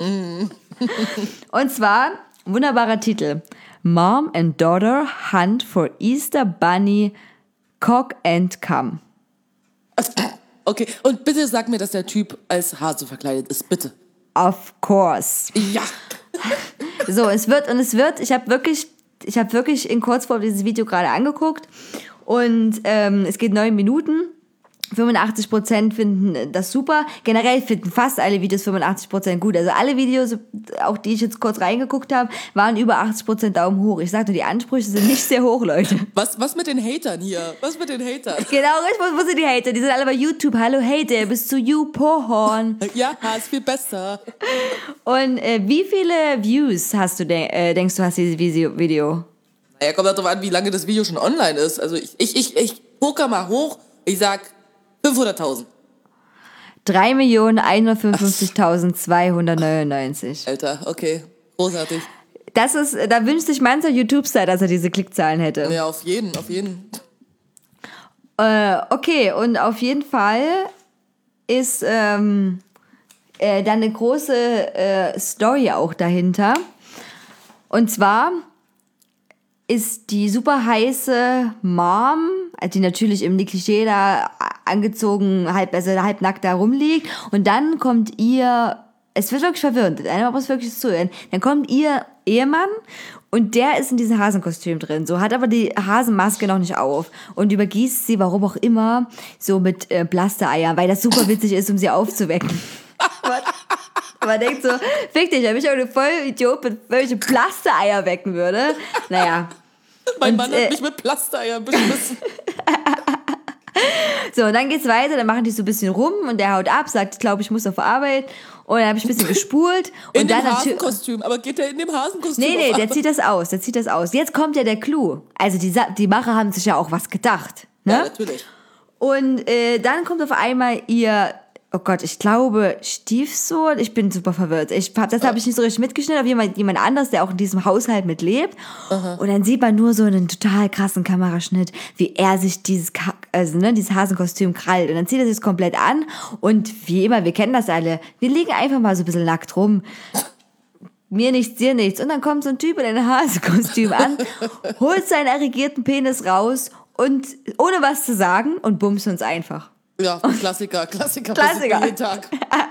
Und zwar, wunderbarer Titel. Mom and Daughter Hunt for Easter Bunny Cock and Cum. Okay, und bitte sag mir, dass der Typ als Hase verkleidet ist, bitte. Of course. Ja. So, ich habe wirklich in Kurzform dieses Video gerade angeguckt und es geht 9 Minuten. 85% finden das super. Generell finden fast alle Videos 85% gut. Also alle Videos, auch die ich jetzt kurz reingeguckt habe, waren über 80% Daumen hoch. Ich sag nur, die Ansprüche sind nicht sehr hoch, Leute. Was mit den Hatern hier? Was mit den Hatern? Genau, wo sind die Hater? Die sind alle bei YouTube. Hallo Hater, bist du YouPorn? Ja, ist viel besser. Und wie viele Views hast du, denkst du, hast dieses Video? Naja, kommt darauf an, wie lange das Video schon online ist. Also ich poker mal hoch, ich sag 500.000. 3.155.299. Alter, okay. Großartig. Da wünscht sich mancher YouTube-Star, dass er diese Klickzahlen hätte. Ja, auf jeden. Okay, und auf jeden Fall ist dann eine große Story auch dahinter. Und zwar ist die super heiße Mom, die natürlich im Klischee da angezogen, halb nackt da rumliegt. Und dann kommt es wird wirklich verwirrend, einer muss wirklich zuhören. Dann kommt ihr Ehemann und der ist in diesem Hasenkostüm drin, so hat aber die Hasenmaske noch nicht auf und übergießt sie, warum auch immer, so mit Blastereiern, weil das super witzig ist, um sie aufzuwecken. Man denkt so, fick dich, wenn ich auch eine Vollidiot mit welche Plastereier wecken würde. Naja. Mein Mann hat mich mit Plastereiern beschmissen. So, und dann geht's weiter, dann machen die so ein bisschen rum und der haut ab, sagt, ich glaube, ich muss auf Arbeit. Und dann habe ich ein bisschen gespult. In dem Hasenkostüm, aber geht der in dem Hasenkostüm? Nee, der zieht das aus. Jetzt kommt ja der Clou. Also die Macher haben sich ja auch was gedacht. Ne? Ja, natürlich. Und dann kommt auf einmal ihr, oh Gott, ich glaube, Stiefsohn, ich bin super verwirrt. Das habe ich nicht so richtig mitgeschnitten, aber jemand anderes, der auch in diesem Haushalt mitlebt. Und dann sieht man nur so einen total krassen Kameraschnitt, wie er sich dieses Hasenkostüm krallt. Und dann zieht er sich das komplett an. Und wie immer, wir kennen das alle, wir liegen einfach mal so ein bisschen nackt rum. Mir nichts, dir nichts. Und dann kommt so ein Typ in einem Hasenkostüm an, holt seinen erregierten Penis raus und ohne was zu sagen und bumst uns einfach. Ja, Klassiker. Jeden Tag.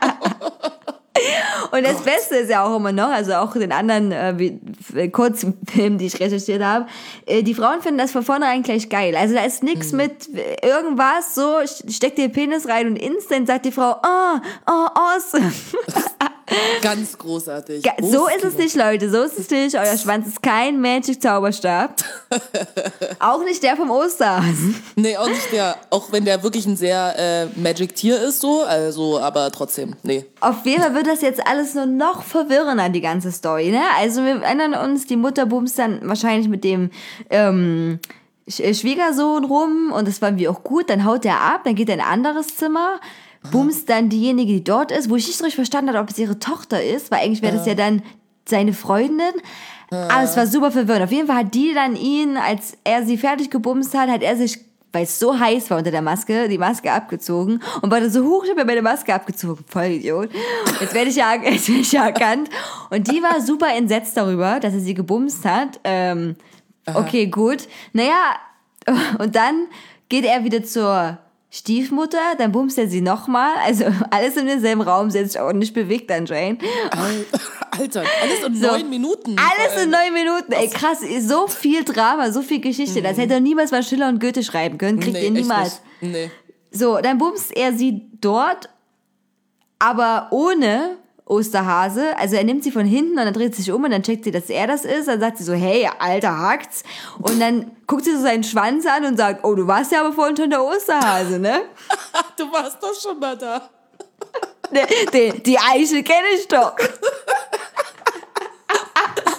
Und das Beste ist ja auch immer noch, also auch den anderen Kurzfilmen, die ich recherchiert habe, die Frauen finden das von vornherein gleich geil. Also da ist nichts mit irgendwas, so steckt ihr Penis rein und instant sagt die Frau, awesome. Ganz großartig. So ist es nicht, Leute, so ist es nicht. Euer Schwanz ist kein Magic-Zauberstab. Auch nicht der vom Osterhasen. Nee, auch nicht der, auch wenn der wirklich ein sehr Magic-Tier ist, so, also, aber trotzdem, nee. Auf jeden Fall wird das jetzt alles nur noch verwirrender, die ganze Story, ne? Also wir erinnern uns, die Mutter bumst dann wahrscheinlich mit dem Schwiegersohn rum und das war irgendwie auch gut, dann haut der ab, dann geht er in ein anderes Zimmer, bumst dann diejenige, die dort ist, wo ich nicht richtig verstanden habe, ob es ihre Tochter ist, weil eigentlich wäre das ja dann seine Freundin. Aber es war super verwirrend. Auf jeden Fall hat die dann ihn, als er sie fertig gebumst hat er sich, weil es so heiß war unter der Maske, die Maske abgezogen und war dann so, ich habe mir meine Maske abgezogen. Voll Idiot. Jetzt werde ich ja erkannt. Und die war super entsetzt darüber, dass er sie gebumst hat. Okay, gut. Naja, und dann geht er wieder zur Stiefmutter, dann bumst er sie nochmal, also alles in demselben Raum, sie hat sich auch nicht bewegt anscheinend. Alter, alles in 9 Minuten. Alles in 9 Minuten, ey krass, so viel Drama, so viel Geschichte, das hätte er niemals mal Schiller und Goethe schreiben können, kriegt ihr niemals. Nee. So, dann bumst er sie dort, aber ohne Osterhase, also er nimmt sie von hinten und dann dreht sie sich um und dann checkt sie, dass er das ist, dann sagt sie so, hey, Alter, hackt's, und dann guckt sie so seinen Schwanz an und sagt, oh, du warst ja aber vorhin schon der Osterhase, ne? Du warst doch schon mal da. Die Eichel kenne ich doch.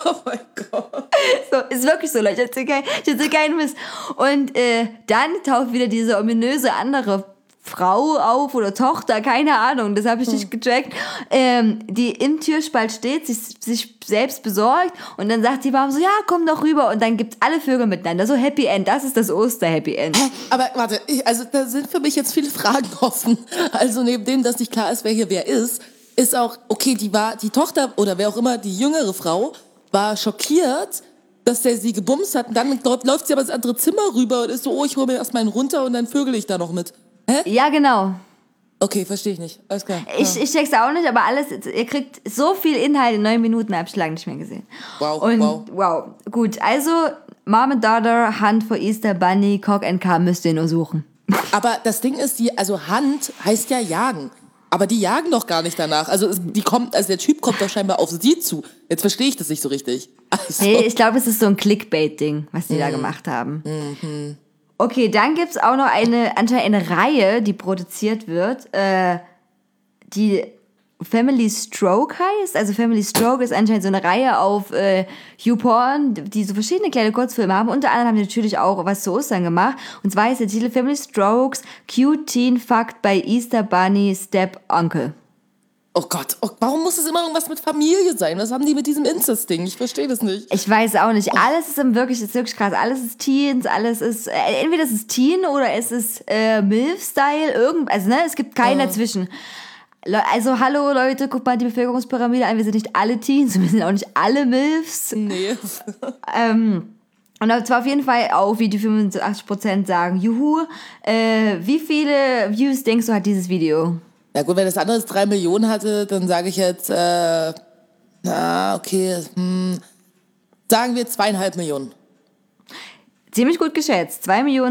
Oh mein Gott. So, ist wirklich so, Leute. Ich erzähl keinen Mist. Und dann taucht wieder diese ominöse andere Frau auf oder Tochter, keine Ahnung, das habe ich nicht gecheckt, die im Türspalt steht, sich selbst besorgt und dann sagt die Mama so, ja, komm doch rüber und dann gibt's alle Vögel miteinander, so Happy End, das ist das Oster-Happy End. Aber warte, also da sind für mich jetzt viele Fragen offen. Also neben dem, dass nicht klar ist, wer hier wer ist auch, okay, die Tochter oder wer auch immer, die jüngere Frau, war schockiert, dass der sie gebumst hat und dann läuft sie aber ins andere Zimmer rüber und ist so, oh, ich hole mir erstmal einen runter und dann vögel ich da noch mit. Hä? Ja, genau. Okay, verstehe ich nicht. Alles klar. Ich check's auch nicht, aber alles, ihr kriegt so viel Inhalt in 9 Minuten, hab ich lange nicht mehr gesehen. Wow. Gut, also Mom and Daughter, Hunt for Easter Bunny, Cock and Car müsst ihr nur suchen. Aber das Ding ist, also Hunt heißt ja jagen. Aber die jagen doch gar nicht danach. Also der Typ kommt doch scheinbar auf sie zu. Jetzt verstehe ich das nicht so richtig. Also. Nee, ich glaube, es ist so ein Clickbait-Ding, was die da gemacht haben. Mhm. Okay, dann gibt's auch noch anscheinend eine Reihe, die produziert wird, die Family Stroke heißt. Also Family Stroke ist anscheinend so eine Reihe auf YouPorn, die so verschiedene kleine Kurzfilme haben. Unter anderem haben die natürlich auch was zu Ostern gemacht. Und zwar ist der Titel Family Strokes, Cute Teen Fucked by Easter Bunny Step Uncle. Oh Gott, warum muss es immer irgendwas mit Familie sein? Was haben die mit diesem Incest-Ding? Ich verstehe das nicht. Ich weiß auch nicht. Alles ist wirklich krass. Alles ist Teens, alles ist, entweder es ist Teen oder es ist MILF-Style, also ne, es gibt keinen dazwischen. Also hallo Leute, guckt mal die Bevölkerungspyramide an, wir sind nicht alle Teens, wir sind auch nicht alle MILFs. Nee. Und zwar auf jeden Fall auch, wie die 85% sagen, juhu, wie viele Views denkst du hat dieses Video? Na gut, wenn das andere 3 Millionen hatte, dann sage ich jetzt, sagen wir 2,5 Millionen. Ziemlich gut geschätzt.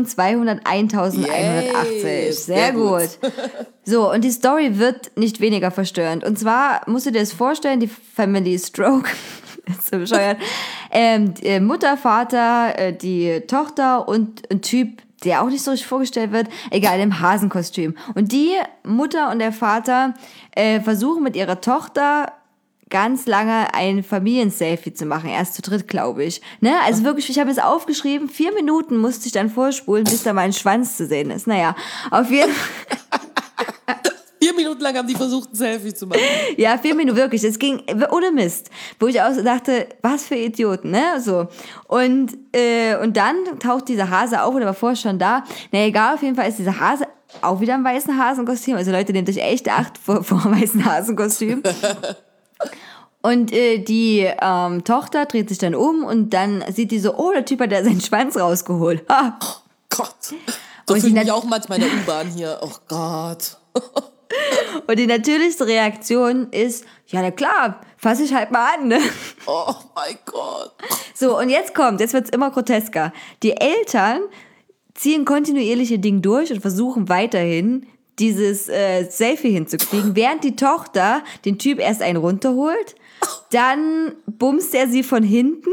2.201.180. Sehr gut. So, und die Story wird nicht weniger verstörend. Und zwar musst du dir das vorstellen, die Family Stroke, ist so bescheuert, Mutter, Vater, die Tochter und ein Typ, der auch nicht so richtig vorgestellt wird, egal, im Hasenkostüm. Und die Mutter und der Vater versuchen mit ihrer Tochter ganz lange ein Familienselfie zu machen. Erst zu dritt, glaube ich. Ne? Also wirklich, ich habe es aufgeschrieben, 4 Minuten musste ich dann vorspulen, bis da mein Schwanz zu sehen ist. Naja, auf jeden Fall. 4 Minuten lang haben die versucht, ein Selfie zu machen. Ja, 4 Minuten, wirklich. Es ging ohne Mist. Wo ich auch so dachte, was für Idioten, ne? So. Und dann taucht dieser Hase auf, oder war vorher schon da. Na egal, auf jeden Fall ist dieser Hase auch wieder im weißen Hasenkostüm. Also Leute, nehmt euch echt Acht vor dem weißen Hasenkostüm. Und die Tochter dreht sich dann um und dann sieht die so, oh, der Typ hat da seinen Schwanz rausgeholt. Ha. Oh Gott. So fühle ich mich auch manchmal in der U-Bahn hier. Oh Gott. Und die natürlichste Reaktion ist, ja, na klar, fass ich halt mal an, ne? Oh mein Gott. So, und jetzt wird's immer grotesker. Die Eltern ziehen kontinuierlich ihr Ding durch und versuchen weiterhin, dieses Selfie hinzukriegen, während die Tochter den Typ erst einen runterholt, dann bumst er sie von hinten,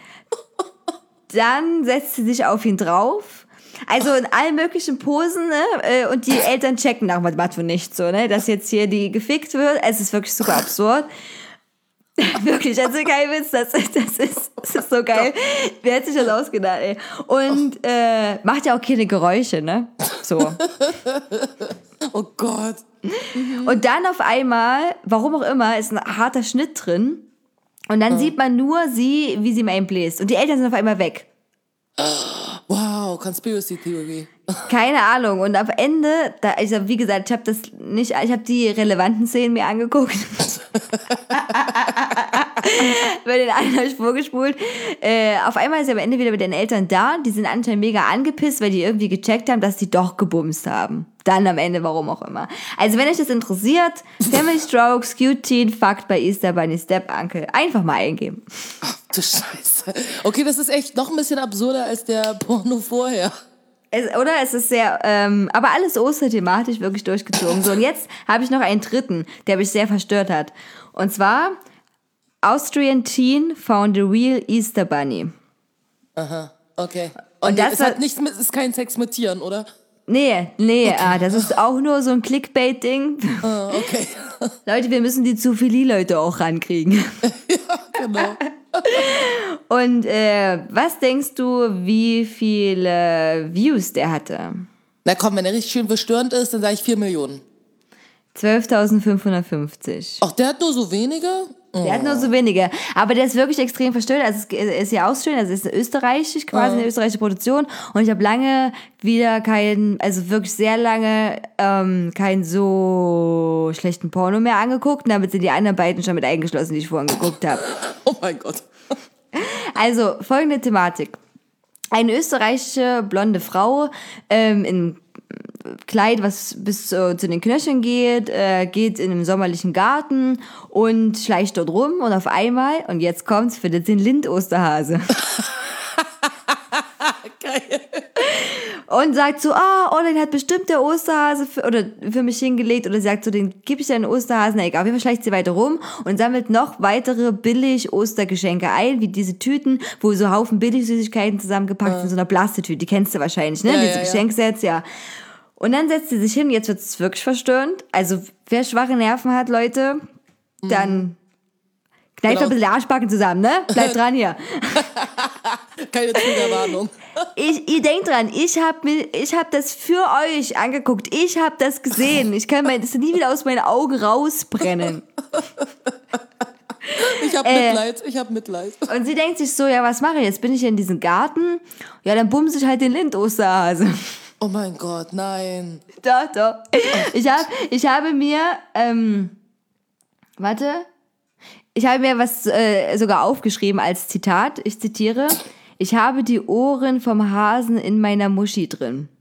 dann setzt sie sich auf ihn drauf, also in allen möglichen Posen, ne? Und die Eltern checken nach was für nichts, so, ne? Dass jetzt hier die gefickt wird, es ist wirklich super absurd. Wirklich, das ist kein Witz, das ist so geil. Wer hat sich das ausgedacht, ey? Und macht ja auch keine Geräusche, ne? So. Oh Gott. Und dann auf einmal, warum auch immer, ist ein harter Schnitt drin. Und dann sieht man nur sie, wie sie ihm einbläst. Und die Eltern sind auf einmal weg. Wow, Conspiracy Theory. Keine Ahnung. Und am Ende, wie gesagt, ich habe die relevanten Szenen mir angeguckt. Bei den einen habe ich vorgespult. Auf einmal ist er am Ende wieder mit den Eltern da. Die sind anscheinend mega angepisst, weil die irgendwie gecheckt haben, dass die doch gebumst haben. Dann am Ende, warum auch immer. Also wenn euch das interessiert, Family Strokes, Cute Teen, Fucked by Easter Bunny, Step Uncle. Einfach mal eingeben. Ach du Scheiße. Okay, das ist echt noch ein bisschen absurder als der Porno vorher. Es ist sehr, aber alles osterthematisch wirklich durchgezogen. So, und jetzt habe ich noch einen dritten, der mich sehr verstört hat. Und zwar, Austrian Teen found a real Easter Bunny. Aha, okay. Und nee, das ist kein Sex mit Tieren, oder? Nee, okay. Das ist auch nur so ein Clickbait-Ding. Okay. Leute, wir müssen die Zoophilie-Leute auch rankriegen. Ja, Genau. Und was denkst du, wie viele Views der hatte? Na komm, wenn er richtig schön verstörend ist, dann sage ich 4 Millionen. 12.550. Ach, der hat nur so wenige? Der hat nur so wenige. Aber der ist wirklich extrem verstört. Also es ist ja Austrian, also es ist österreichisch, quasi eine österreichische Produktion. Und ich habe lange wieder also wirklich sehr lange keinen so schlechten Porno mehr angeguckt. Und damit sind die anderen beiden schon mit eingeschlossen, die ich vorhin geguckt habe. Oh mein Gott. Also, folgende Thematik. Eine österreichische blonde Frau in Kleid, was bis zu den Knöcheln geht, geht in einem sommerlichen Garten und schleicht dort rum und auf einmal, und jetzt kommt's, findet sie einen Lind-Osterhase. Geil. Und sagt so, den hat bestimmt der Osterhase für mich hingelegt. Oder sagt so, den gebe ich dir einen Osterhasen. Na egal, auf jeden Fall schleicht sie weiter rum und sammelt noch weitere Billig-Ostergeschenke ein, wie diese Tüten, wo so Haufen Billig-Süßigkeiten zusammengepackt sind, in so einer Plastetüte. Die kennst du wahrscheinlich, ne? Ja, Diese ja. Geschenksets, ja. Und dann setzt sie sich hin, jetzt wird es wirklich verstörend. Also, wer schwache Nerven hat, Leute, dann kneift ein bisschen die Arschbacken zusammen, ne? Bleibt dran hier. Keine Triggerwarnung. Ihr denkt dran, ich hab das für euch angeguckt. Ich hab das gesehen. Ich kann das nie wieder aus meinen Augen rausbrennen. Ich hab Mitleid. Und sie denkt sich so, ja, was mache ich? Jetzt bin ich in diesem Garten. Ja, dann bumse ich halt den Lind-Osterhase. Oh mein Gott, nein. Doch. Ich habe mir, ich habe mir was sogar aufgeschrieben als Zitat. Ich zitiere: Ich habe die Ohren vom Hasen in meiner Muschi drin.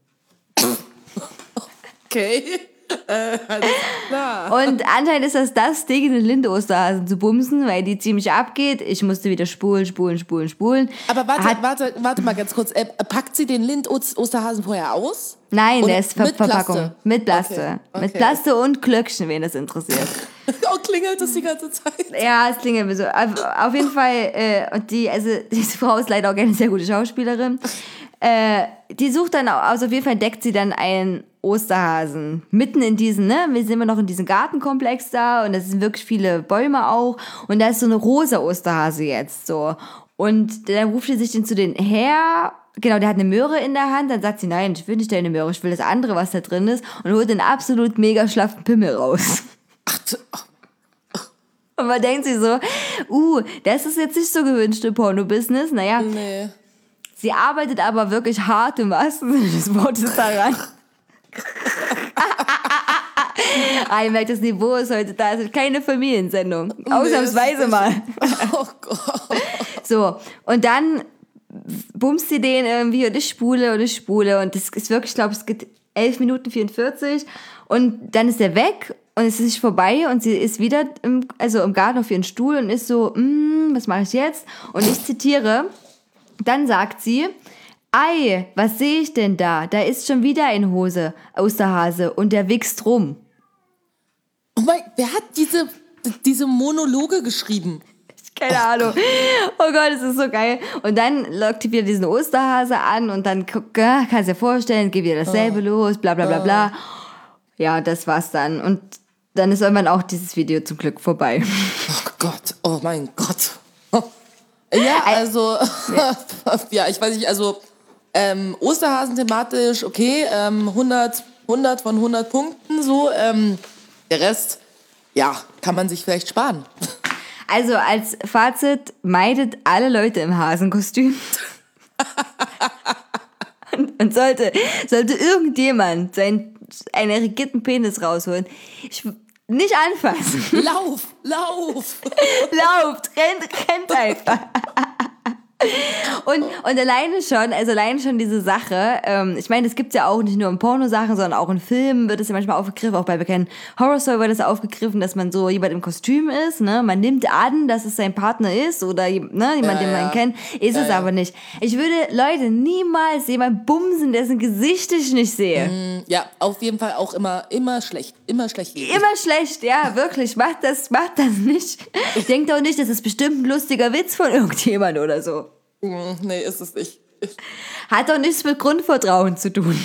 Okay. Alles klar. Und anscheinend ist das Ding, den Lind-Osterhasen zu bumsen, weil die ziemlich abgeht. Ich musste wieder spulen. Aber warte mal ganz kurz. Packt sie den Lind-Osterhasen vorher aus? Nein, Oder der ist mit Verpackung. Plaste? Mit Plaste. Okay. Mit Plaste und Glöckchen, wen das interessiert. Oh, klingelt das die ganze Zeit? Ja, es klingelt mir so. Auf jeden Fall, und diese Frau ist leider auch eine sehr gute Schauspielerin. Die sucht dann, also auf jeden Fall entdeckt sie dann einen Osterhasen. Mitten in diesen, wir sind immer noch in diesem Gartenkomplex da und es sind wirklich viele Bäume auch. Und da ist so eine rosa Osterhase jetzt so. Und dann ruft sie sich den zu den her. Genau, der hat eine Möhre in der Hand. Dann sagt sie, nein, ich will nicht deine Möhre, ich will das andere, was da drin ist. Und holt den absolut mega schlaffen Pimmel raus. Und man denkt sich so, das ist jetzt nicht so gewünscht im Porno-Business. Naja, Nee. sie arbeitet aber wirklich hart im wahrsten Sinne des Wortes daran. Ihr merkt, das Niveau ist heute da. Es ist keine Familiensendung. Ausnahmsweise mal. Oh Gott. So, und dann bumst sie den irgendwie und ich spule. Und das ist wirklich, ich glaube, es geht 11 Minuten 44. Und dann ist er weg und es ist vorbei und sie ist wieder im Garten auf ihren Stuhl und ist so, was mache ich jetzt? Und ich zitiere, dann sagt sie: Ei, was sehe ich denn da? Da ist schon wieder ein Osterhase und der wichst rum. Oh mein, wer hat diese Monologe geschrieben? Keine Ahnung. Oh Gott, das ist so geil. Und dann lockt die wieder diesen Osterhase an und dann kannst du dir vorstellen, geht wieder dasselbe los, bla bla bla bla. Ja, das war's dann. Und dann ist irgendwann auch dieses Video zum Glück vorbei. Oh Gott, oh mein Gott. Ja, also, ja, ich weiß nicht, also Osterhasen thematisch, okay, 100 von 100 Punkten, so, der Rest, ja, kann man sich vielleicht sparen. Also als Fazit, meidet alle Leute im Hasenkostüm. und sollte irgendjemand einen erigierten Penis rausholen, nicht anfassen. Lauf! Lauft, rennt einfach. Und alleine schon diese Sache, ich meine, das gibt's ja auch nicht nur in Pornosachen, sondern auch in Filmen wird es ja manchmal aufgegriffen, auch bei bekannten Horrorstory wird es aufgegriffen, dass man so jemand im Kostüm ist, ne, man nimmt an, dass es sein Partner ist oder jemand, den man kennt, ist es aber nicht. Ich würde, Leute, niemals jemand bumsen, dessen Gesicht ich nicht sehe. Ja, auf jeden Fall auch immer schlecht. Immer schlecht. Immer schlecht, ja, wirklich. Macht das nicht. Denkt auch nicht, das ist bestimmt ein lustiger Witz von irgendjemand oder so. Nee, ist es nicht. Hat doch nichts mit Grundvertrauen zu tun.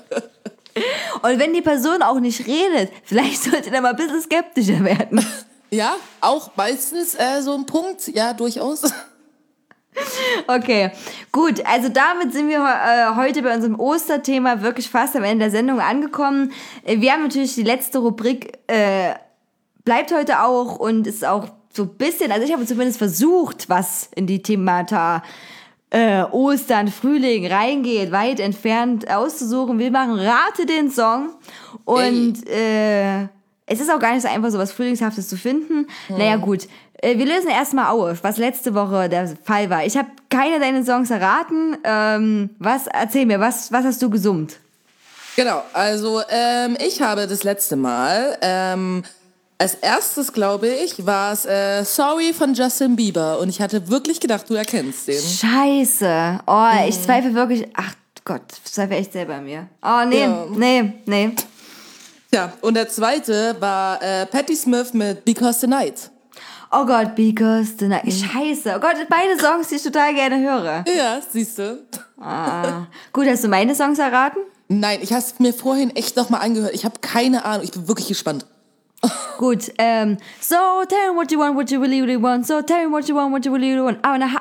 Und wenn die Person auch nicht redet, vielleicht sollte er mal ein bisschen skeptischer werden. Ja, auch meistens so ein Punkt, ja, durchaus. Okay, gut. Also damit sind wir heute bei unserem Osterthema wirklich fast am Ende der Sendung angekommen. Wir haben natürlich die letzte Rubrik, bleibt heute auch und ist auch so ein bisschen, also ich habe zumindest versucht, was in die Themata Ostern, Frühling reingeht, weit entfernt auszusuchen. Wir machen Rate den Song und es ist auch gar nicht so einfach, so was Frühlingshaftes zu finden. Naja gut, wir lösen erstmal auf, was letzte Woche der Fall war. Ich habe keine deiner Songs erraten. Erzähl mir, was hast du gesummt? Genau, also ich habe das letzte Mal, als erstes, glaube ich, war es Sorry von Justin Bieber und ich hatte wirklich gedacht, du erkennst den. Scheiße. Oh, ich zweifle wirklich, ach Gott, ich zweifle echt selber an mir. Oh, nee. Ja, und der zweite war Patti Smith mit Because the Night. Oh Gott, Because the Night. Scheiße. Oh Gott, beide Songs, die ich total gerne höre. Ja, siehst du. Gut, hast du meine Songs erraten? Nein, ich habe es mir vorhin echt nochmal angehört. Ich habe keine Ahnung, ich bin wirklich gespannt. Gut, so tell me what you want, what you really, really want. So tell me what you want, what you really, really want.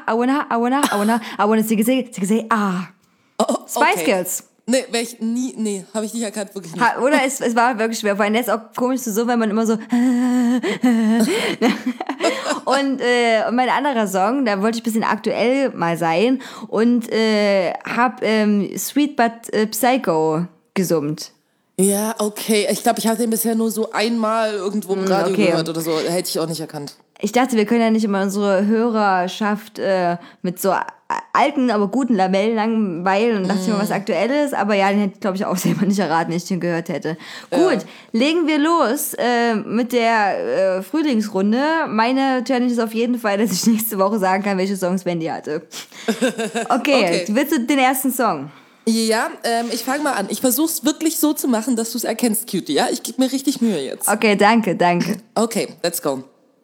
I wanna say, ah. Spice Girls. Nee, habe ich nicht erkannt, wirklich nicht. Oder es war wirklich schwer, vor allem das ist auch komisch so, wenn man immer so und mein anderer Song, da wollte ich ein bisschen aktuell mal sein und hab Sweet But Psycho gesummt. Ja, okay. Ich glaube, ich habe den bisher nur so einmal irgendwo im Radio gehört oder so. Hätte ich auch nicht erkannt. Ich dachte, wir können ja nicht immer unsere Hörerschaft mit so alten, aber guten Lamellen langweilen und dachte ich mal was Aktuelles, aber ja, den hätte ich, glaube ich, auch selber nicht erraten, wenn ich den gehört hätte. Gut, legen wir los mit der Frühlingsrunde. Meine Challenge ist auf jeden Fall, dass ich nächste Woche sagen kann, welche Songs Wendy hatte. Okay. Willst du den ersten Song? Ja, ich fange mal an. Ich versuche es wirklich so zu machen, dass du es erkennst, Cutie, ja? Ich gebe mir richtig Mühe jetzt. Okay, danke. Okay, let's go.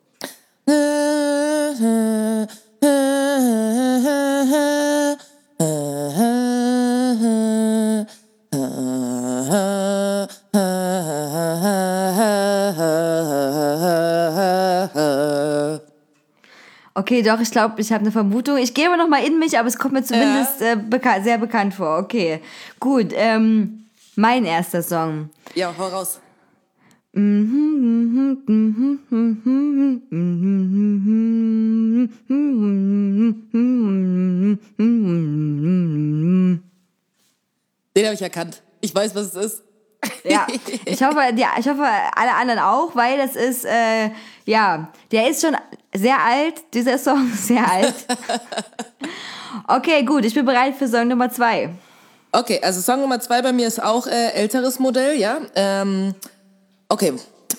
Okay, doch, ich glaube, ich habe eine Vermutung. Ich gehe aber noch mal in mich, aber es kommt mir zumindest sehr bekannt vor. Okay, gut. Mein erster Song. Ja, hau raus. Den habe ich erkannt. Ich weiß, was es ist. Ja, ich hoffe, alle anderen auch, weil das ist, der ist schon sehr alt, dieser Song, sehr alt. Okay, gut, ich bin bereit für Song Nummer 2. Okay, also Song Nummer 2 bei mir ist auch älteres Modell, ja. Okay.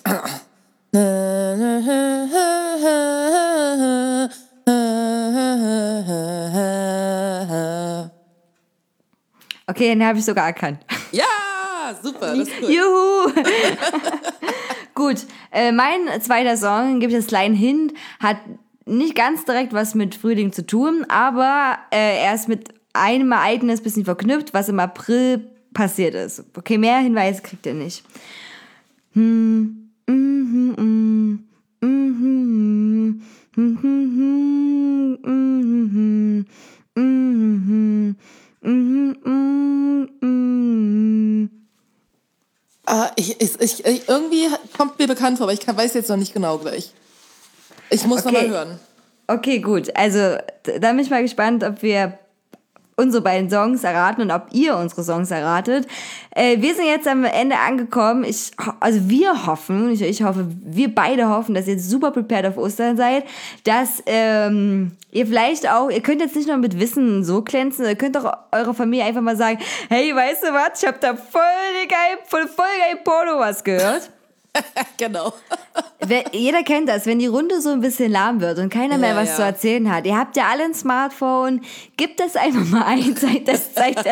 Okay, den habe ich sogar erkannt. Ja, super, das ist gut. Juhu! Gut, mein zweiter Song, gebe ich das kleinen Hint, hat nicht ganz direkt was mit Frühling zu tun, aber er ist mit einem Ereignis ein bisschen verknüpft, was im April passiert ist. Okay, mehr Hinweise kriegt ihr nicht. Irgendwie kommt mir bekannt vor, aber ich weiß jetzt noch nicht genau gleich. Ich muss noch mal hören. Okay, gut. Also, da bin ich mal gespannt, ob wir unsere beiden Songs erraten und ob ihr unsere Songs erratet. Wir sind jetzt am Ende angekommen. Wir hoffen, ich hoffe, wir beide hoffen, dass ihr jetzt super prepared auf Ostern seid, dass ihr vielleicht auch, ihr könnt jetzt nicht nur mit Wissen so glänzen, ihr könnt auch eurer Familie einfach mal sagen, hey, weißt du was, ich hab da voll geil Porno was gehört. Genau. Jeder kennt das, wenn die Runde so ein bisschen lahm wird und keiner mehr was zu erzählen hat. Ihr habt ja alle ein Smartphone, gebt das einfach mal ein, zeigt das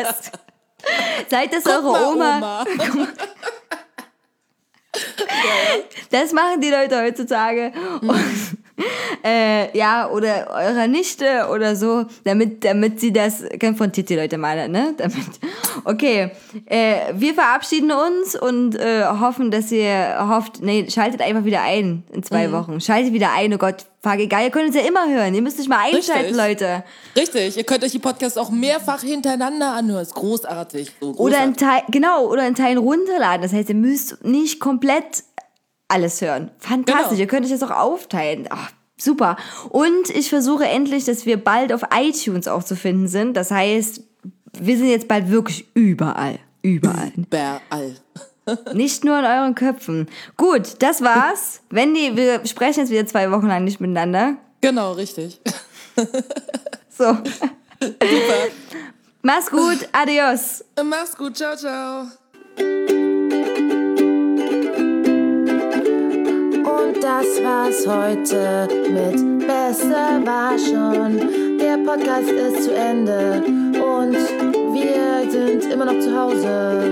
eure Oma. Das machen die Leute heutzutage. Ja, oder eurer Nichte oder so, damit sie das, von Titi, Leute, meine, ne? Okay, wir verabschieden uns und hoffen, dass ihr schaltet einfach wieder ein in 2 Wochen. Schaltet wieder ein, oh Gott, geil, ihr könnt uns ja immer hören, ihr müsst nicht mal einschalten, Leute. Richtig, ihr könnt euch die Podcasts auch mehrfach hintereinander anhören, ist großartig. So großartig. Oder in Teilen runterladen, das heißt, ihr müsst nicht komplett alles hören. Fantastisch, genau. Ihr könnt euch das auch aufteilen. Ach, super. Und ich versuche endlich, dass wir bald auf iTunes auch zu finden sind. Das heißt, wir sind jetzt bald wirklich überall. Überall. Nicht nur in euren Köpfen. Gut, das war's. Wir sprechen jetzt wieder 2 Wochen lang nicht miteinander. Genau, richtig. So. Super. Mach's gut, adios. Mach's gut, ciao, ciao. Und das war's heute mit Besser war schon. Der Podcast ist zu Ende und wir sind immer noch zu Hause.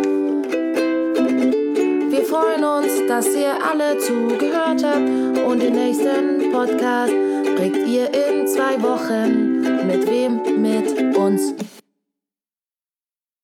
Wir freuen uns, dass ihr alle zugehört habt und den nächsten Podcast kriegt ihr in 2 Wochen. Mit wem? Mit uns.